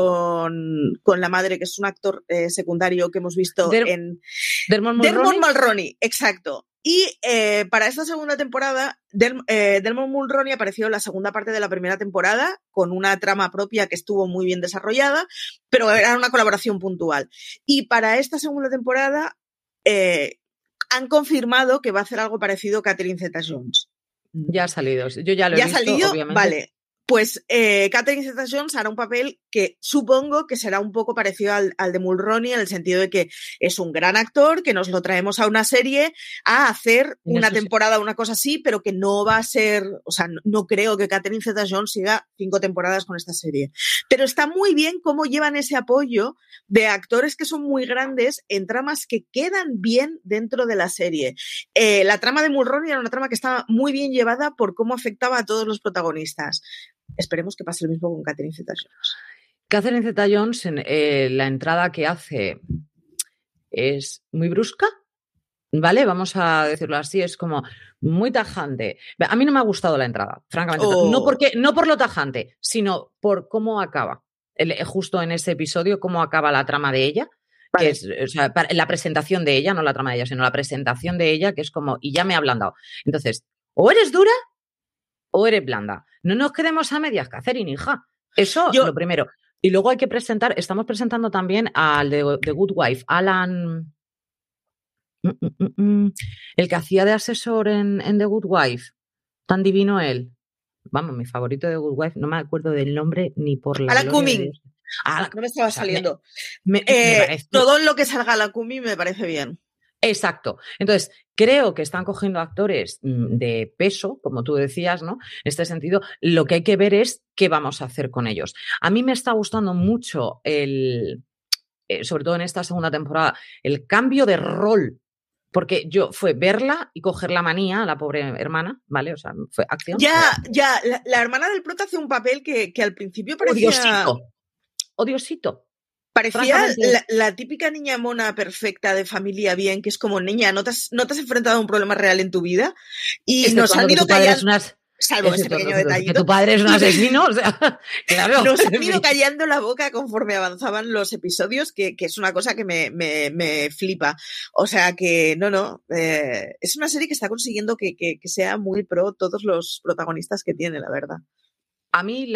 con la madre, que es un actor secundario que hemos visto en Dermot Mulroney, exacto. Y para esta segunda temporada, Dermot Mulroney apareció en la segunda parte de la primera temporada con una trama propia que estuvo muy bien desarrollada, pero era una colaboración puntual. Y para esta segunda temporada han confirmado que va a hacer algo parecido a Catherine Zeta-Jones. Ya ha salido, yo ya lo he visto, salido, obviamente. Vale. Pues Catherine Zeta-Jones hará un papel que supongo que será un poco parecido al de Mulroney, en el sentido de que es un gran actor, que nos lo traemos a una serie a hacer una temporada, una cosa así, pero que no va a ser, o sea, no creo que Catherine Zeta-Jones siga 5 temporadas con esta serie. Pero está muy bien cómo llevan ese apoyo de actores que son muy grandes en tramas que quedan bien dentro de la serie. La trama de Mulroney era una trama que estaba muy bien llevada por cómo afectaba a todos los protagonistas. Esperemos que pase lo mismo con Catherine Zeta-Jones. Catherine Zeta-Jones, la entrada que hace es muy brusca, ¿vale? Vamos a decirlo así, es como muy tajante. A mí no me ha gustado la entrada, francamente. No por lo tajante, sino por cómo acaba. Justo en ese episodio, cómo acaba la trama de ella. Vale. Que es, o sea, la presentación de ella, no la trama de ella, sino la presentación de ella, que es como, y ya me ha ablandado. Entonces, o eres dura o eres blanda. No nos quedemos a medias, Catherine, hija. Eso lo primero. Y luego hay que estamos presentando también al de The Good Wife, Alan, el que hacía de asesor en The Good Wife, tan divino él. Vamos, mi favorito de The Good Wife, no me acuerdo del nombre ni por la Alan Cumming. No me estaba saliendo. Me parece... Todo lo que salga Alan Cumming me parece bien. Exacto. Entonces, creo que están cogiendo actores de peso, como tú decías, ¿no? En este sentido, lo que hay que ver es qué vamos a hacer con ellos. A mí me está gustando mucho sobre todo en esta segunda temporada, el cambio de rol. Porque fue verla y coger la manía a la pobre hermana, ¿vale? O sea, fue acción. Ya. La hermana del prota hace un papel que al principio parecía... Odiosito. Parecía la típica niña mona perfecta de familia bien, que es como, niña, no te has enfrentado a un problema real en tu vida y nos han ido callando, salvo ese pequeño detallito. Que tu padre es un asesino, o sea, claro. Nos han ido callando la boca conforme avanzaban los episodios, que es una cosa que me flipa. O sea que, es una serie que está consiguiendo que sea muy pro todos los protagonistas que tiene, la verdad. A mí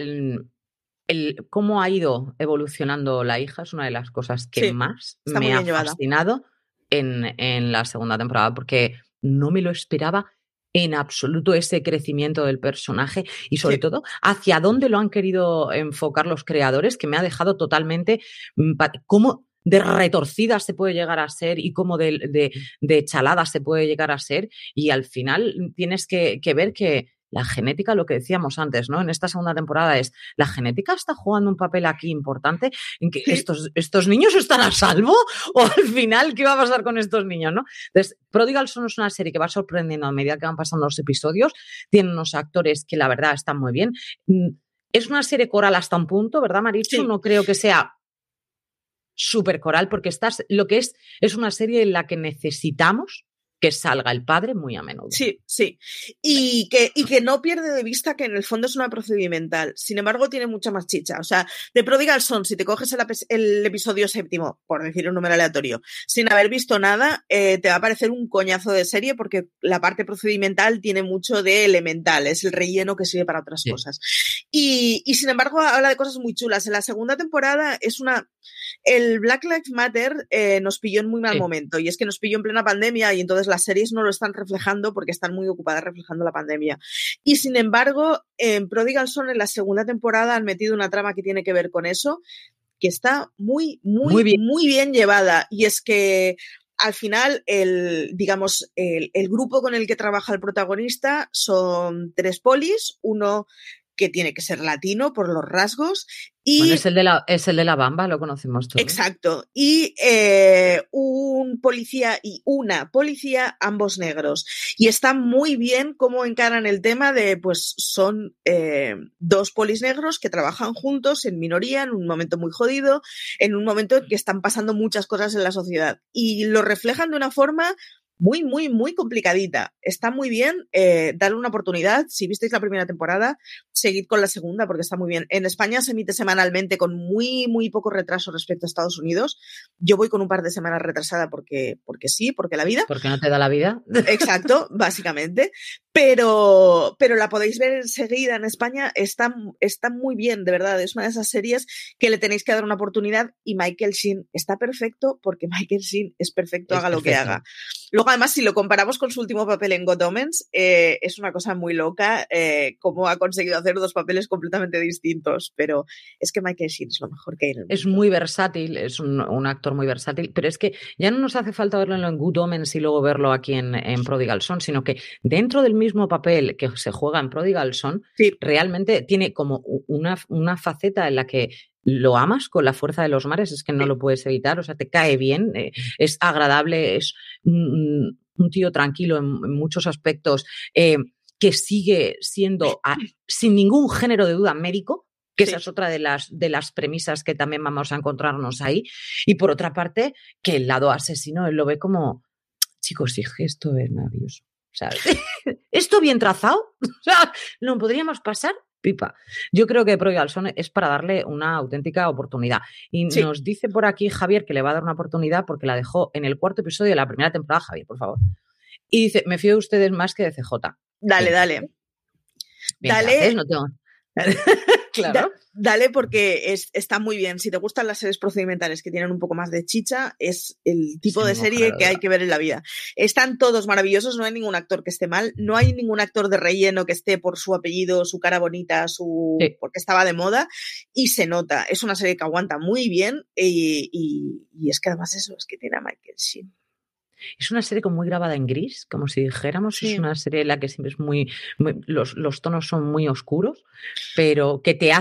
cómo ha ido evolucionando la hija es una de las cosas que más me ha fascinado en la segunda temporada, porque no me lo esperaba en absoluto ese crecimiento del personaje y sobre todo hacia dónde lo han querido enfocar los creadores, que me ha dejado totalmente cómo de retorcida se puede llegar a ser y cómo de chalada se puede llegar a ser, y al final tienes que ver que la genética, lo que decíamos antes, ¿no? En esta segunda temporada la genética está jugando un papel aquí importante en que estos niños están a salvo, o al final, ¿qué va a pasar con estos niños, no? Entonces, Prodigal Son es una serie que va sorprendiendo a medida que van pasando los episodios, tiene unos actores que la verdad están muy bien. Es una serie coral hasta un punto, ¿verdad, Marichu? Sí. No creo que sea súper coral, porque lo que es una serie en la que necesitamos que salga el padre muy a menudo. Sí. Y que no pierde de vista que en el fondo es una procedimental. Sin embargo, tiene mucha más chicha. O sea, de Prodigal Son, si te coges el episodio 7º, por decir un número aleatorio, sin haber visto nada, te va a parecer un coñazo de serie, porque la parte procedimental tiene mucho de elemental. Es el relleno que sirve para otras cosas. Y sin embargo, habla de cosas muy chulas. En la segunda temporada el Black Lives Matter nos pilló en muy mal momento, y es que nos pilló en plena pandemia, y entonces las series no lo están reflejando porque están muy ocupadas reflejando la pandemia. Y sin embargo, en Prodigal Son, en la segunda temporada, han metido una trama que tiene que ver con eso, que está muy bien llevada. Y es que al final, el grupo con el que trabaja el protagonista son 3 polis, uno que tiene que ser latino por los rasgos. Y bueno, es el de la Bamba, lo conocemos todos. Exacto. Y un policía y una policía, ambos negros. Y está muy bien cómo encaran el tema de, pues, son 2 polis negros que trabajan juntos en minoría, en un momento muy jodido, en un momento en que están pasando muchas cosas en la sociedad. Y lo reflejan de una forma muy complicadita. Está muy bien, darle una oportunidad. Si visteis la primera temporada, seguid con la segunda porque está muy bien. En España se emite semanalmente con muy poco retraso respecto a Estados Unidos. Yo voy con un par de semanas retrasada porque la vida. Porque no te da la vida. Exacto, básicamente. Pero la podéis ver enseguida en España. Está muy bien, de verdad. Es una de esas series que le tenéis que dar una oportunidad, y Michael Sheen está perfecto porque Michael Sheen es perfecto, haga lo que haga. Luego, además, si lo comparamos con su último papel en Good Omens, es una cosa muy loca cómo ha conseguido hacer 2 papeles completamente distintos, pero es que Michael Sheen es lo mejor que hay en el mundo. Es muy versátil, es un actor muy versátil, pero es que ya no nos hace falta verlo en Good Omens y luego verlo aquí en Prodigal Son, sino que dentro del mismo papel que se juega en Prodigal Son, realmente tiene como una faceta en la que lo amas con la fuerza de los mares, es que no lo puedes evitar, o sea, te cae bien, es agradable, es un tío tranquilo en muchos aspectos, que sigue siendo, sin ningún género de duda, médico, que esa es otra de las premisas que también vamos a encontrarnos ahí. Y por otra parte, que el lado asesino, él lo ve como, chicos, sí, esto es maravilloso. O sea, esto bien trazado, o sea, lo podríamos pasar pipa. Yo creo que Prodigal Son es para darle una auténtica oportunidad. Y nos dice por aquí Javier que le va a dar una oportunidad porque la dejó en el 4º episodio de la primera temporada. Javier, por favor. Y dice, me fío de ustedes más que de CJ. Dale. Bien, dale. No tengo... Claro. Dale, porque está muy bien. Si te gustan las series procedimentales que tienen un poco más de chicha, es el tipo de serie que hay que ver en la vida. Están todos maravillosos, no hay ningún actor que esté mal, no hay ningún actor de relleno que esté por su apellido, su cara bonita, porque estaba de moda, y se nota. Es una serie que aguanta muy bien, y es que además es que tiene a Michael Sheen. Es una serie como muy grabada en gris, como si dijéramos. Es una serie en la que siempre es los tonos son muy oscuros, pero que te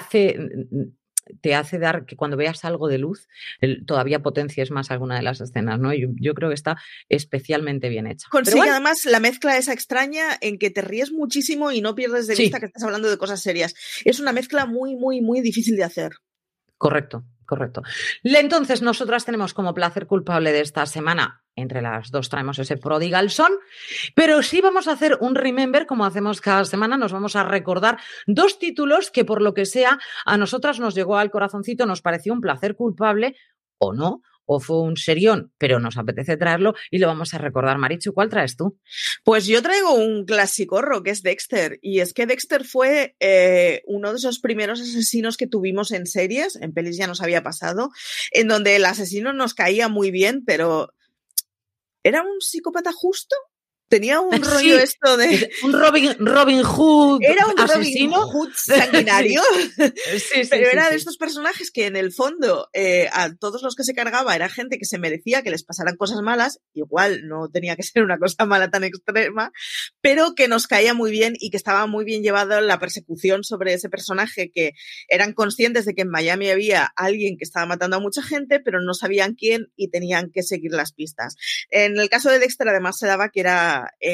hace dar que cuando veas algo de luz todavía potencies más alguna de las escenas, ¿no? Yo creo que está especialmente bien hecha. Consigue además la mezcla esa extraña en que te ríes muchísimo y no pierdes de vista que estás hablando de cosas serias. Es una mezcla muy difícil de hacer. Correcto. Correcto. Entonces, nosotras tenemos como placer culpable de esta semana, entre las dos traemos ese Prodigal Son, pero sí vamos a hacer un remember, como hacemos cada semana, nos vamos a recordar 2 títulos que por lo que sea a nosotras nos llegó al corazoncito, nos pareció un placer culpable o no, o fue un serión, pero nos apetece traerlo y lo vamos a recordar. Marichu, ¿cuál traes tú? Pues yo traigo un clasicorro que es Dexter, y es que Dexter fue uno de esos primeros asesinos que tuvimos en series, en pelis ya nos había pasado, en donde el asesino nos caía muy bien, pero ¿era un psicópata justo? Tenía un rollo esto de... Un Robin Hood era un asesino. Robin Hood sanguinario. Sí, pero era de estos personajes que en el fondo a todos los que se cargaba era gente que se merecía que les pasaran cosas malas, igual no tenía que ser una cosa mala tan extrema, pero que nos caía muy bien y que estaba muy bien llevado la persecución sobre ese personaje, que eran conscientes de que en Miami había alguien que estaba matando a mucha gente, pero no sabían quién y tenían que seguir las pistas. En el caso de Dexter además se daba que era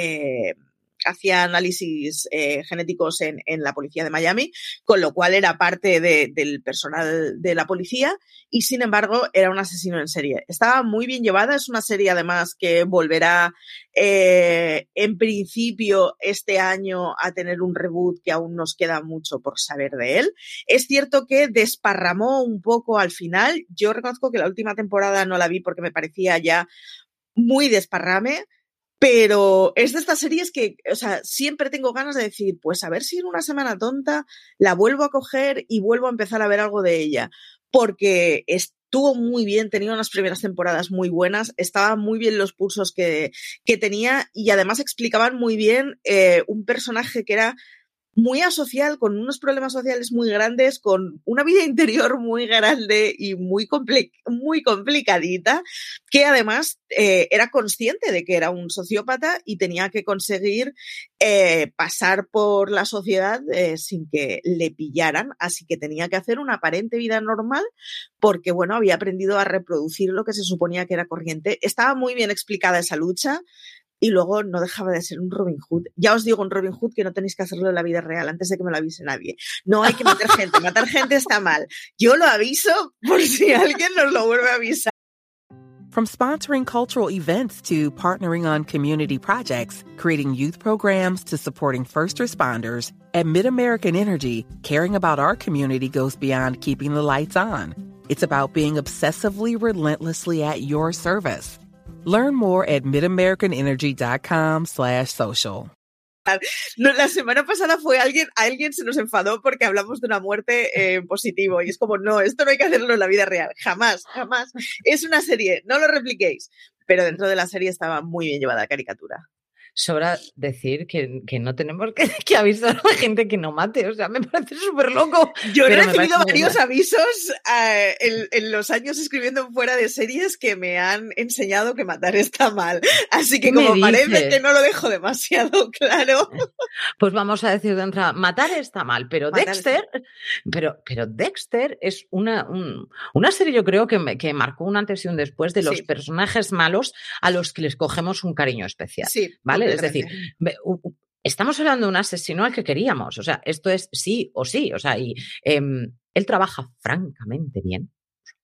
hacía análisis genéticos en la policía de Miami, con lo cual era parte del personal de la policía y sin embargo era un asesino en serie. Estaba muy bien llevada, es una serie además que volverá en principio este año a tener un reboot que aún nos queda mucho por saber de él. Es cierto que desparramó un poco al final, yo reconozco que la última temporada no la vi porque me parecía ya muy desparrame, pero es de estas series que, o sea, siempre tengo ganas de decir, pues a ver si en una semana tonta la vuelvo a coger y vuelvo a empezar a ver algo de ella, porque estuvo muy bien, tenía unas primeras temporadas muy buenas, estaban muy bien los pulsos que tenía y además explicaban muy bien un personaje que era muy asocial, con unos problemas sociales muy grandes, con una vida interior muy grande y muy complicadita, que además era consciente de que era un sociópata y tenía que conseguir pasar por la sociedad sin que le pillaran, así que tenía que hacer una aparente vida normal porque, bueno, había aprendido a reproducir lo que se suponía que era corriente. Estaba muy bien explicada esa lucha. Y luego no dejaba de ser un Robin Hood. Ya os digo, un Robin Hood que no tenéis que hacerlo en la vida real antes de que me lo avise nadie. No hay que matar gente. Matar gente está mal. Yo lo aviso por si alguien nos lo vuelve a avisar. From sponsoring cultural events to partnering on community projects, creating youth programs to supporting first responders, at MidAmerican Energy, caring about our community goes beyond keeping the lights on. It's about being obsessively relentlessly at your service. Learn more at midamericanenergy.com/social. No, la semana pasada fue alguien se nos enfadó porque hablamos de una muerte en positivo y es como, no, esto no hay que hacerlo en la vida real, jamás. Es una serie, no lo repliquéis, pero dentro de la serie estaba muy bien llevada la caricatura. Sobra decir que no tenemos que avisar a la gente que no mate, o sea, me parece súper loco. Yo he recibido varios avisos en los años escribiendo Fuera de Series que me han enseñado que matar está mal, así que como parece que no lo dejo demasiado claro. Pues vamos a decir de entrada, matar está mal, pero Dexter, pero Dexter es una serie, yo creo que marcó un antes y un después de los personajes malos a los que les cogemos un cariño especial, ¿vale? Es decir, estamos hablando de un asesino al que queríamos, o sea, esto es sí o sí, o sea, y él trabaja francamente bien.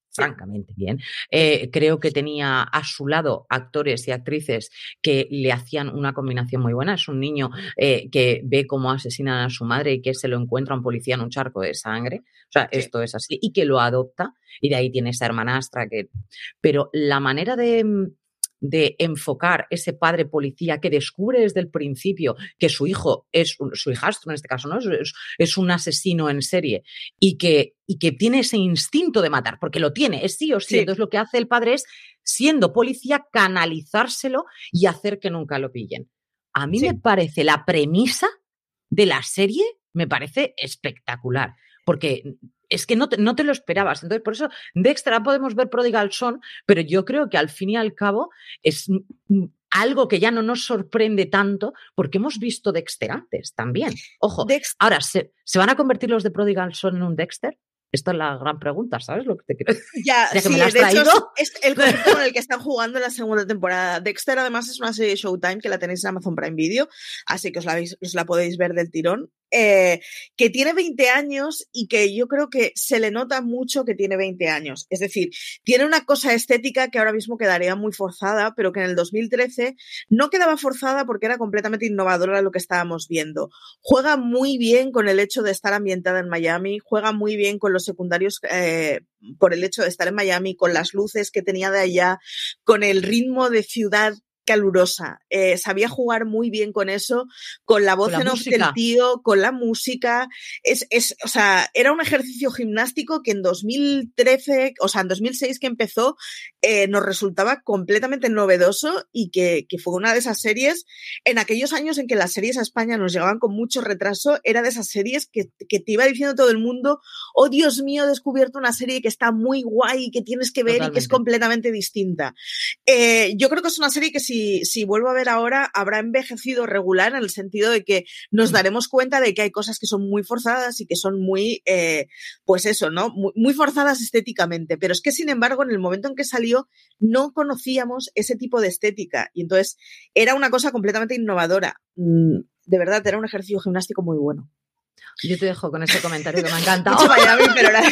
Creo que tenía a su lado actores y actrices que le hacían una combinación muy buena. Es un niño que ve cómo asesinan a su madre y que se lo encuentra un policía en un charco de sangre. O sea, esto es así. Y que lo adopta. Y de ahí tiene esa hermanastra que... Pero la manera de enfocar ese padre policía que descubre desde el principio que su hijo su hijastro en este caso, ¿no? Es un asesino en serie y que tiene ese instinto de matar, porque lo tiene, es sí o sí. Entonces lo que hace el padre es, siendo policía, canalizárselo y hacer que nunca lo pillen. A mí me parece la premisa de la serie, me parece espectacular, porque es que no te lo esperabas. Entonces, por eso, Dexter, ahora podemos ver Prodigal Son, pero yo creo que al fin y al cabo es algo que ya no nos sorprende tanto porque hemos visto Dexter antes también. Ojo, ahora, ¿se van a convertir los de Prodigal Son en un Dexter? Esta es la gran pregunta, ¿sabes lo que te quiero decir? Ya que me la has traído. Hecho, es el concepto con el que están jugando en la segunda temporada. Dexter, además, es una serie de Showtime que la tenéis en Amazon Prime Video, así que os la podéis ver del tirón. que tiene 20 años y que yo creo que se le nota mucho que tiene 20 años. Es decir, tiene una cosa estética que ahora mismo quedaría muy forzada, pero que en el 2013 no quedaba forzada porque era completamente innovadora lo que estábamos viendo. Juega muy bien con el hecho de estar ambientada en Miami, juega muy bien con los secundarios por el hecho de estar en Miami, con las luces que tenía de allá, con el ritmo de ciudad calurosa. Sabía jugar muy bien con eso, con la voz en off del tío, con la música. O sea, era un ejercicio gimnástico que en 2013, o sea, en 2006 que empezó, nos resultaba completamente novedoso y que fue una de esas series, en aquellos años en que las series a España nos llegaban con mucho retraso, era de esas series que te iba diciendo todo el mundo, oh Dios mío, he descubierto una serie que está muy guay y que tienes que ver. Totalmente. Y que es completamente distinta. Yo creo que es una serie que si vuelvo a ver ahora, habrá envejecido regular en el sentido de que nos daremos cuenta de que hay cosas que son muy forzadas y que son muy, pues eso, ¿no? Muy forzadas estéticamente. Pero es que, sin embargo, en el momento en que salió, no conocíamos ese tipo de estética. Y entonces era una cosa completamente innovadora. De verdad, era un ejercicio gimnástico muy bueno. Yo te dejo con ese comentario que me ha encantado. Mucho Miami, pero era...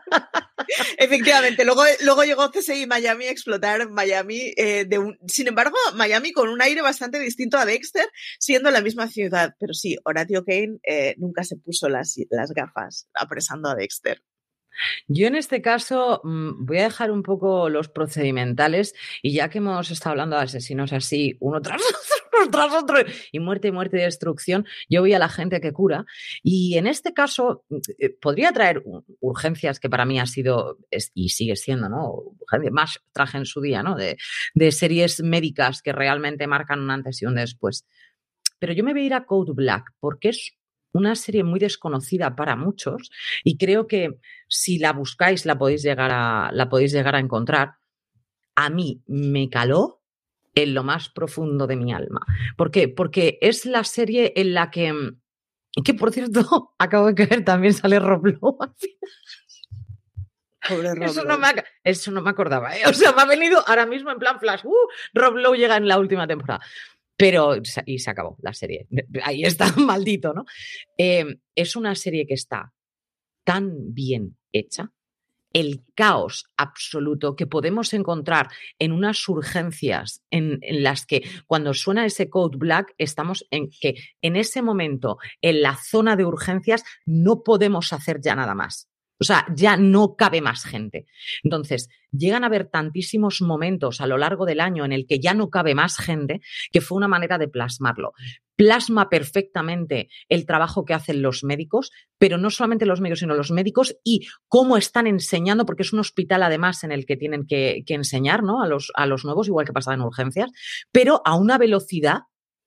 Efectivamente, luego llegó CSI Miami a explotar Miami. Sin embargo, Miami con un aire bastante distinto a Dexter, siendo la misma ciudad. Pero sí, Horatio Kane nunca se puso las gafas apresando a Dexter. Yo en este caso voy a dejar un poco los procedimentales y ya que hemos estado hablando de asesinos así, uno tras otro, y muerte y destrucción, yo voy a la gente que cura y en este caso podría traer urgencias que para mí ha sido y sigue siendo, ¿no? Más traje en su día, ¿no? De series médicas que realmente marcan un antes y un después. Pero yo me voy a ir a Code Black porque es una serie muy desconocida para muchos y creo que si la buscáis la podéis llegar a encontrar. A mí me caló en lo más profundo de mi alma. ¿Por qué? Porque es la serie en la que por cierto, acabo de caer, también sale Rob Lowe al final. Pobre Rob Eso no me acordaba, ¿eh? O sea, me ha venido ahora mismo en plan flash. Rob Lowe llega en la última temporada. Pero, y se acabó la serie. Ahí está, maldito, ¿no? Es una serie que está tan bien hecha. El caos absoluto que podemos encontrar en unas urgencias en las que cuando suena ese Code Black estamos en que en ese momento en la zona de urgencias no podemos hacer ya nada más. O sea, ya no cabe más gente. Entonces, llegan a haber tantísimos momentos a lo largo del año en el que ya no cabe más gente que fue una manera de plasmarlo. Plasma perfectamente el trabajo que hacen los médicos, pero no solamente los médicos, sino los médicos y cómo están enseñando, porque es un hospital además en el que tienen que enseñar, ¿no? a los nuevos, igual que pasaba en urgencias, pero a una velocidad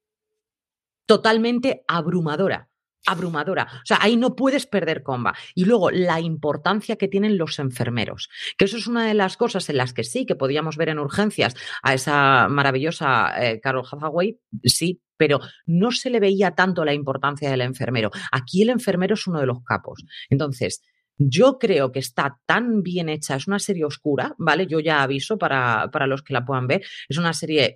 totalmente abrumadora. O sea, ahí no puedes perder comba. Y luego la importancia que tienen los enfermeros, que eso es una de las cosas en las que sí, que podíamos ver en urgencias a esa maravillosa Carol Hathaway, sí, pero no se le veía tanto la importancia del enfermero. Aquí el enfermero es uno de los capos. Entonces, yo creo que está tan bien hecha, es una serie oscura, ¿vale? Yo ya aviso para los que la puedan ver, es una serie...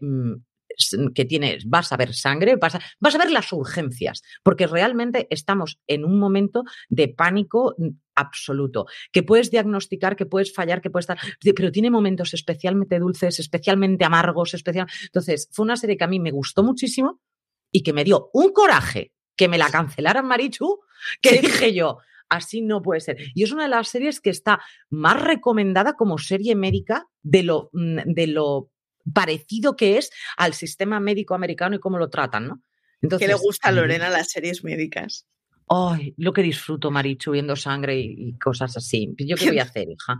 que vas a ver sangre, vas a ver las urgencias, porque realmente estamos en un momento de pánico absoluto, que puedes diagnosticar, que puedes fallar, que puedes estar, pero tiene momentos especialmente dulces, especialmente amargos, Entonces, fue una serie que a mí me gustó muchísimo y que me dio un coraje que me la cancelaran, Marichu, que dije yo, así no puede ser. Y es una de las series que está más recomendada como serie médica de lo parecido que es al sistema médico americano y cómo lo tratan, ¿no? Entonces, ¿qué le gusta a Lorena las series médicas? Ay, lo que disfruto, Marichu, viendo sangre y cosas así. ¿Yo qué voy a hacer, hija?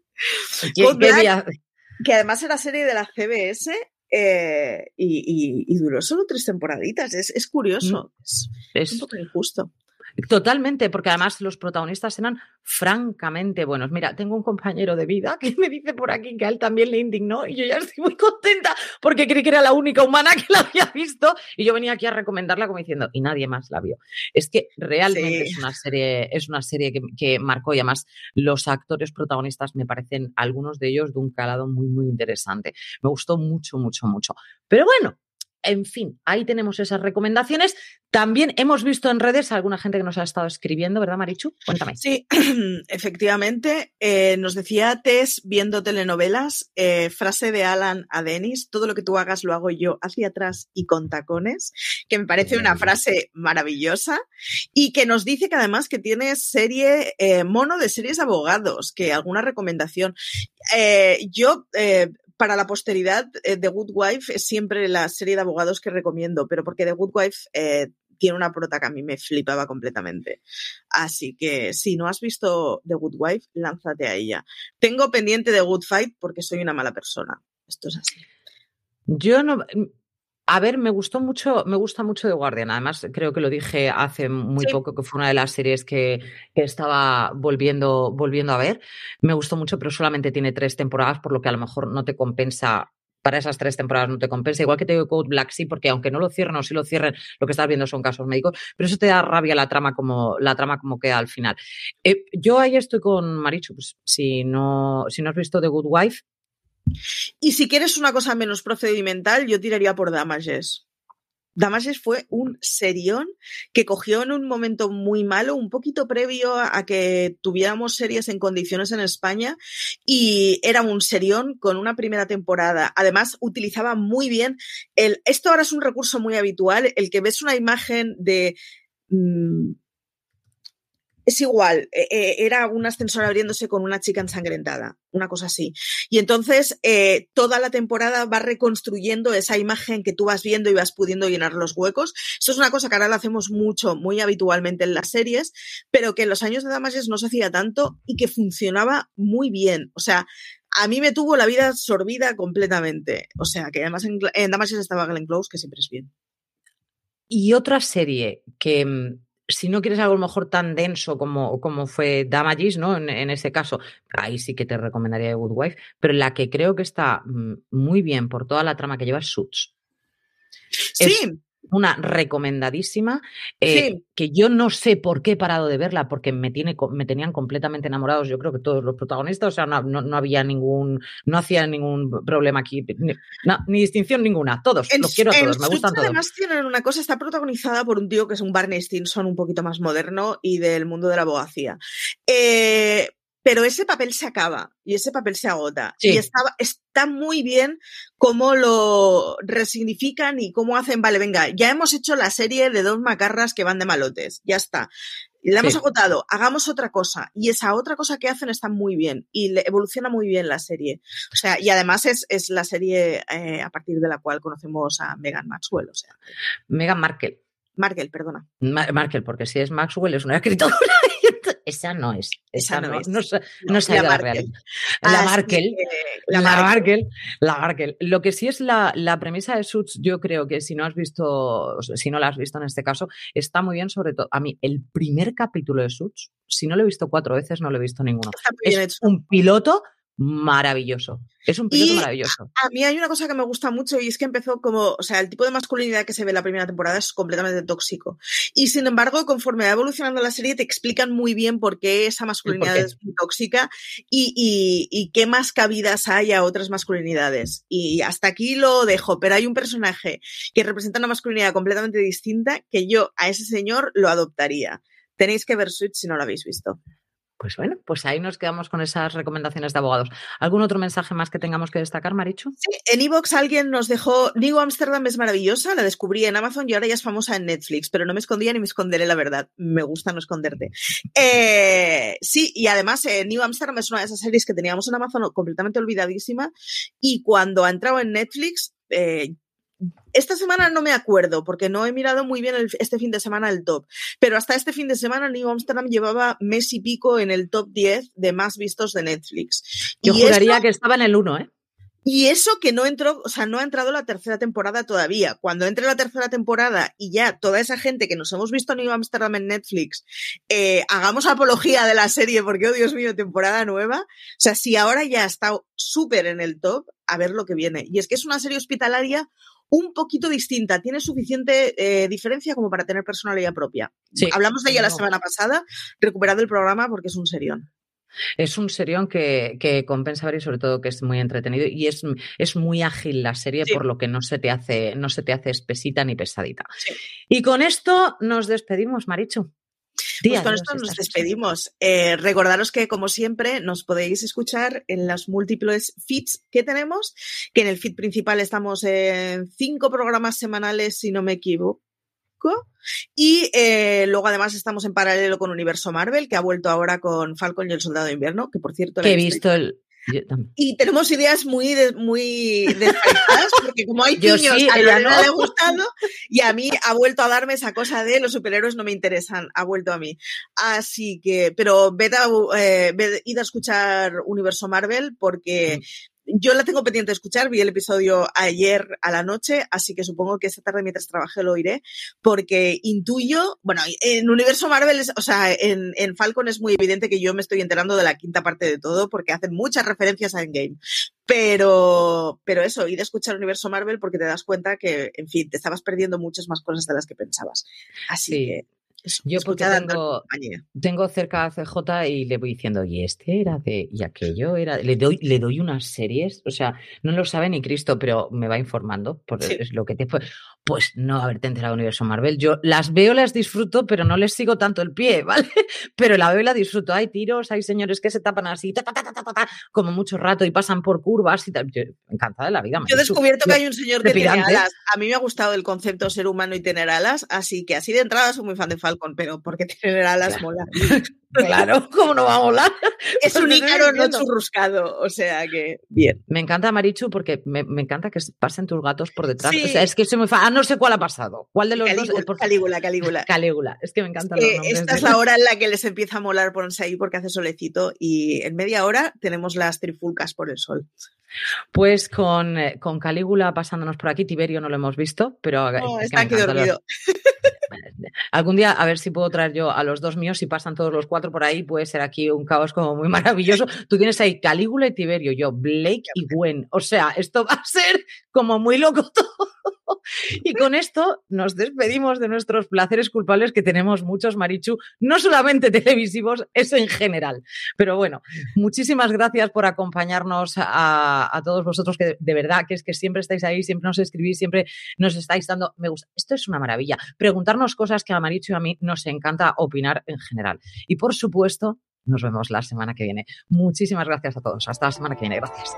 Que además era serie de la CBS y duró solo 3 temporaditas. Es curioso. Es un poco injusto. Totalmente, porque además los protagonistas eran francamente buenos. Mira, tengo un compañero de vida que me dice por aquí que a él también le indignó y yo ya estoy muy contenta porque creí que era la única humana que la había visto y yo venía aquí a recomendarla como diciendo y nadie más la vio. Es que realmente sí. es una serie que marcó y además los actores protagonistas me parecen algunos de ellos de un calado muy, muy interesante. Me gustó mucho, mucho, mucho. Pero bueno, En fin, ahí tenemos esas recomendaciones. También hemos visto en redes a alguna gente que nos ha estado escribiendo, ¿verdad, Marichu? Cuéntame. Sí, efectivamente. Nos decía Tess, viendo telenovelas, frase de Alan a Dennis: todo lo que tú hagas lo hago yo hacia atrás y con tacones, que me parece una frase maravillosa, y que nos dice que además que tiene serie mono de series de abogados, que alguna recomendación. Para la posteridad, The Good Wife es siempre la serie de abogados que recomiendo, pero porque The Good Wife tiene una prota que a mí me flipaba completamente. Así que si no has visto The Good Wife, lánzate a ella. Tengo pendiente The Good Fight porque soy una mala persona. Esto es así. Yo no... A ver, me gusta mucho The Guardian. Además, creo que lo dije hace muy poco, que fue una de las series que estaba volviendo a ver. Me gustó mucho, pero solamente tiene 3 temporadas, por lo que a lo mejor no te compensa. Para esas 3 temporadas no te compensa. Igual que te digo Code Black, sí, porque aunque no lo cierren o sí lo cierren, lo que estás viendo son casos médicos, pero eso te da rabia la trama como queda al final. Yo ahí estoy con Marichu. Pues, si no has visto The Good Wife. Y si quieres una cosa menos procedimental, yo tiraría por Damages. Damages fue un serión que cogió en un momento muy malo, un poquito previo a que tuviéramos series en condiciones en España, y era un serión con una primera temporada. Además, utilizaba muy bien esto ahora es un recurso muy habitual, el que ves una imagen de... Es igual, era un ascensor abriéndose con una chica ensangrentada, una cosa así. Y entonces toda la temporada va reconstruyendo esa imagen que tú vas viendo y vas pudiendo llenar los huecos. Eso es una cosa que ahora lo hacemos mucho, muy habitualmente en las series, pero que en los años de Damages no se hacía tanto y que funcionaba muy bien. O sea, a mí me tuvo la vida absorbida completamente. O sea, que además en Damages estaba Glenn Close, que siempre es bien. Y otra serie que... Si no quieres algo a lo mejor tan denso como fue Damages, ¿no? En ese caso, ahí sí que te recomendaría The Good Wife, pero la que creo que está muy bien por toda la trama que lleva es Suits. Sí. Es una recomendadísima, que yo no sé por qué he parado de verla, porque me tenían completamente enamorados, yo creo que todos los protagonistas, o sea, no había no hacía ningún problema aquí, ni distinción ninguna, todos, los quiero a todos, me gustan todos. Además tienen una cosa, está protagonizada por un tío que es un Barney Stinson un poquito más moderno y del mundo de la abogacía. Pero ese papel se acaba y ese papel se agota. Sí. Y está muy bien cómo lo resignifican y cómo hacen, vale, venga, ya hemos hecho la serie de 2 macarras que van de malotes, ya está. La hemos agotado, hagamos otra cosa. Y esa otra cosa que hacen está muy bien y evoluciona muy bien la serie. O sea, y además es la serie a partir de la cual conocemos a Meghan Maxwell. O sea, Meghan Markle. Markle, perdona. Markle, porque si es Maxwell es una escritora. Esa no es. No se ha ido a la realidad. La Markle. Lo que sí es la premisa de Suits, yo creo que si no la has visto en este caso, está muy bien, sobre todo. A mí, el primer capítulo de Suits, si no lo he visto 4 veces, no lo he visto ninguno. Es un piloto maravilloso. Es un piloto maravilloso. A mí hay una cosa que me gusta mucho y es que empezó como, o sea, el tipo de masculinidad que se ve en la primera temporada es completamente tóxico. Y sin embargo, conforme va evolucionando la serie, te explican muy bien por qué esa masculinidad es muy tóxica y qué más cabidas hay a otras masculinidades. Y hasta aquí lo dejo, pero hay un personaje que representa una masculinidad completamente distinta que yo a ese señor lo adoptaría. Tenéis que ver Suits si no lo habéis visto. Pues bueno, pues ahí nos quedamos con esas recomendaciones de abogados. ¿Algún otro mensaje más que tengamos que destacar, Marichu? Sí, en iVoox alguien nos dejó: New Amsterdam es maravillosa, la descubrí en Amazon y ahora ya es famosa en Netflix, pero no me escondía ni me esconderé, la verdad. Me gusta no esconderte. Sí, y además New Amsterdam es una de esas series que teníamos en Amazon completamente olvidadísima, y cuando ha entrado en Netflix... esta semana no me acuerdo porque no he mirado muy bien este fin de semana el top, pero hasta este fin de semana New Amsterdam llevaba mes y pico en el top 10 de más vistos de Netflix. Yo juraría que estaba en el 1, ¿eh? Y eso que no entró, o sea, no ha entrado la tercera temporada todavía. Cuando entre la tercera temporada y ya toda esa gente que nos hemos visto New Amsterdam en Netflix, hagamos apología de la serie porque, oh Dios mío, temporada nueva. O sea, si ahora ya está súper en el top, a ver lo que viene. Y es que es una serie hospitalaria un poquito distinta, tiene suficiente diferencia como para tener personalidad propia. Sí, hablamos de ella la semana pasada, recuperad el programa porque es un serión. Es un serión que compensa ver y sobre todo que es muy entretenido y es muy ágil la serie, por lo que no se te hace espesita ni pesadita. Sí. Y con esto nos despedimos, Marichu. Pues con esto nos despedimos. Recordaros que, como siempre, nos podéis escuchar en las múltiples feeds que tenemos, que en el feed principal estamos en 5 programas semanales, si no me equivoco. Y luego además estamos en paralelo con Universo Marvel, que ha vuelto ahora con Falcon y el Soldado de Invierno, que por cierto... Que he visto Y tenemos ideas muy desparejadas, porque como hay piños, a Lorena le ha gustado y a mí ha vuelto a darme esa cosa de los superhéroes no me interesan, ha vuelto a mí. Así que, pero id a escuchar Universo Marvel porque... Yo la tengo pendiente de escuchar, vi el episodio ayer a la noche, así que supongo que esta tarde mientras trabaje lo oiré, porque intuyo, bueno, en Universo Marvel, en Falcon es muy evidente que yo me estoy enterando de la quinta parte de todo, porque hacen muchas referencias a Endgame. Pero eso, ir a escuchar Universo Marvel porque te das cuenta que, en fin, te estabas perdiendo muchas más cosas de las que pensabas. Así que... Eso, yo porque tengo cerca a CJ y le voy diciendo, y este era y aquello era, le doy unas series, o sea, no lo sabe ni Cristo, pero me va informando, es lo que te fue. Pues no haberte enterado de Universo Marvel. Yo las veo, las disfruto, pero no les sigo tanto el pie, ¿vale? Pero la veo y la disfruto. Hay tiros, hay señores que se tapan así, como mucho rato y pasan por curvas y tal. Yo, encantada de la vida. Yo he descubierto que hay un señor que tiene alas. A mí me ha gustado el concepto ser humano y tener alas, así que así de entrada soy muy fan de Falcon, pero porque tener alas mola. Claro, ¿cómo no va a molar? Es un ícaro no churruscado, o sea que bien. Me encanta, Marichu, porque me encanta que pasen tus gatos por detrás. Sí. O sea, es que soy muy fan. No sé cuál ha pasado. ¿Cuál de los dos? Calígula. Calígula. Es que me encanta los nombres. Esta es la hora en la que les empieza a molar ponerse ahí porque hace solecito y en media hora tenemos las trifulcas por el sol. Pues con Calígula pasándonos por aquí, Tiberio no lo hemos visto, pero está aquí dormido. Algún día a ver si puedo traer yo a los dos míos, si pasan todos los 4 por ahí, puede ser aquí un caos como muy maravilloso. Tú tienes ahí Calígula y Tiberio, yo Blake y Gwen, o sea, esto va a ser como muy loco todo. Y con esto nos despedimos de nuestros placeres culpables, que tenemos muchos, Marichu, no solamente televisivos, es en general. Pero bueno, muchísimas gracias por acompañarnos a todos vosotros, que de verdad que es que siempre estáis ahí, siempre nos escribís, siempre nos estáis dando me gusta. Esto es una maravilla. Preguntarnos cosas que a Marichu y a mí nos encanta opinar en general. Y por supuesto, nos vemos la semana que viene. Muchísimas gracias a todos. Hasta la semana que viene. Gracias.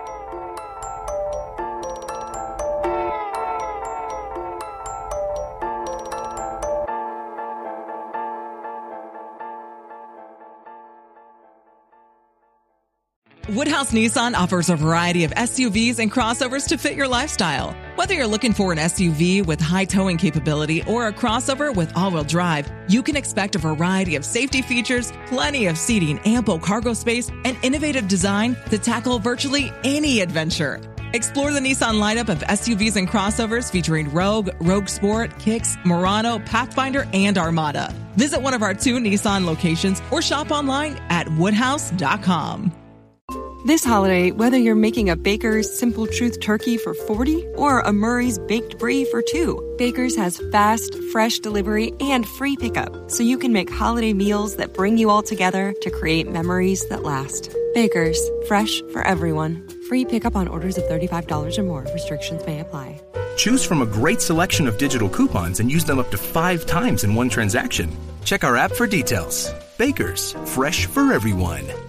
Woodhouse Nissan offers a variety of SUVs and crossovers to fit your lifestyle. Whether you're looking for an SUV with high towing capability or a crossover with all-wheel drive, you can expect a variety of safety features, plenty of seating, ample cargo space, and innovative design to tackle virtually any adventure. Explore the Nissan lineup of SUVs and crossovers featuring Rogue, Rogue Sport, Kicks, Murano, Pathfinder, and Armada. Visit one of our 2 Nissan locations or shop online at woodhouse.com. This holiday, whether you're making a Baker's Simple Truth turkey for 40 or a Murray's Baked Brie for 2, Baker's has fast, fresh delivery and free pickup, so you can make holiday meals that bring you all together to create memories that last. Baker's, fresh for everyone. Free pickup on orders of $35 or more. Restrictions may apply. Choose from a great selection of digital coupons and use them up to 5 times in one transaction. Check our app for details. Baker's, fresh for everyone.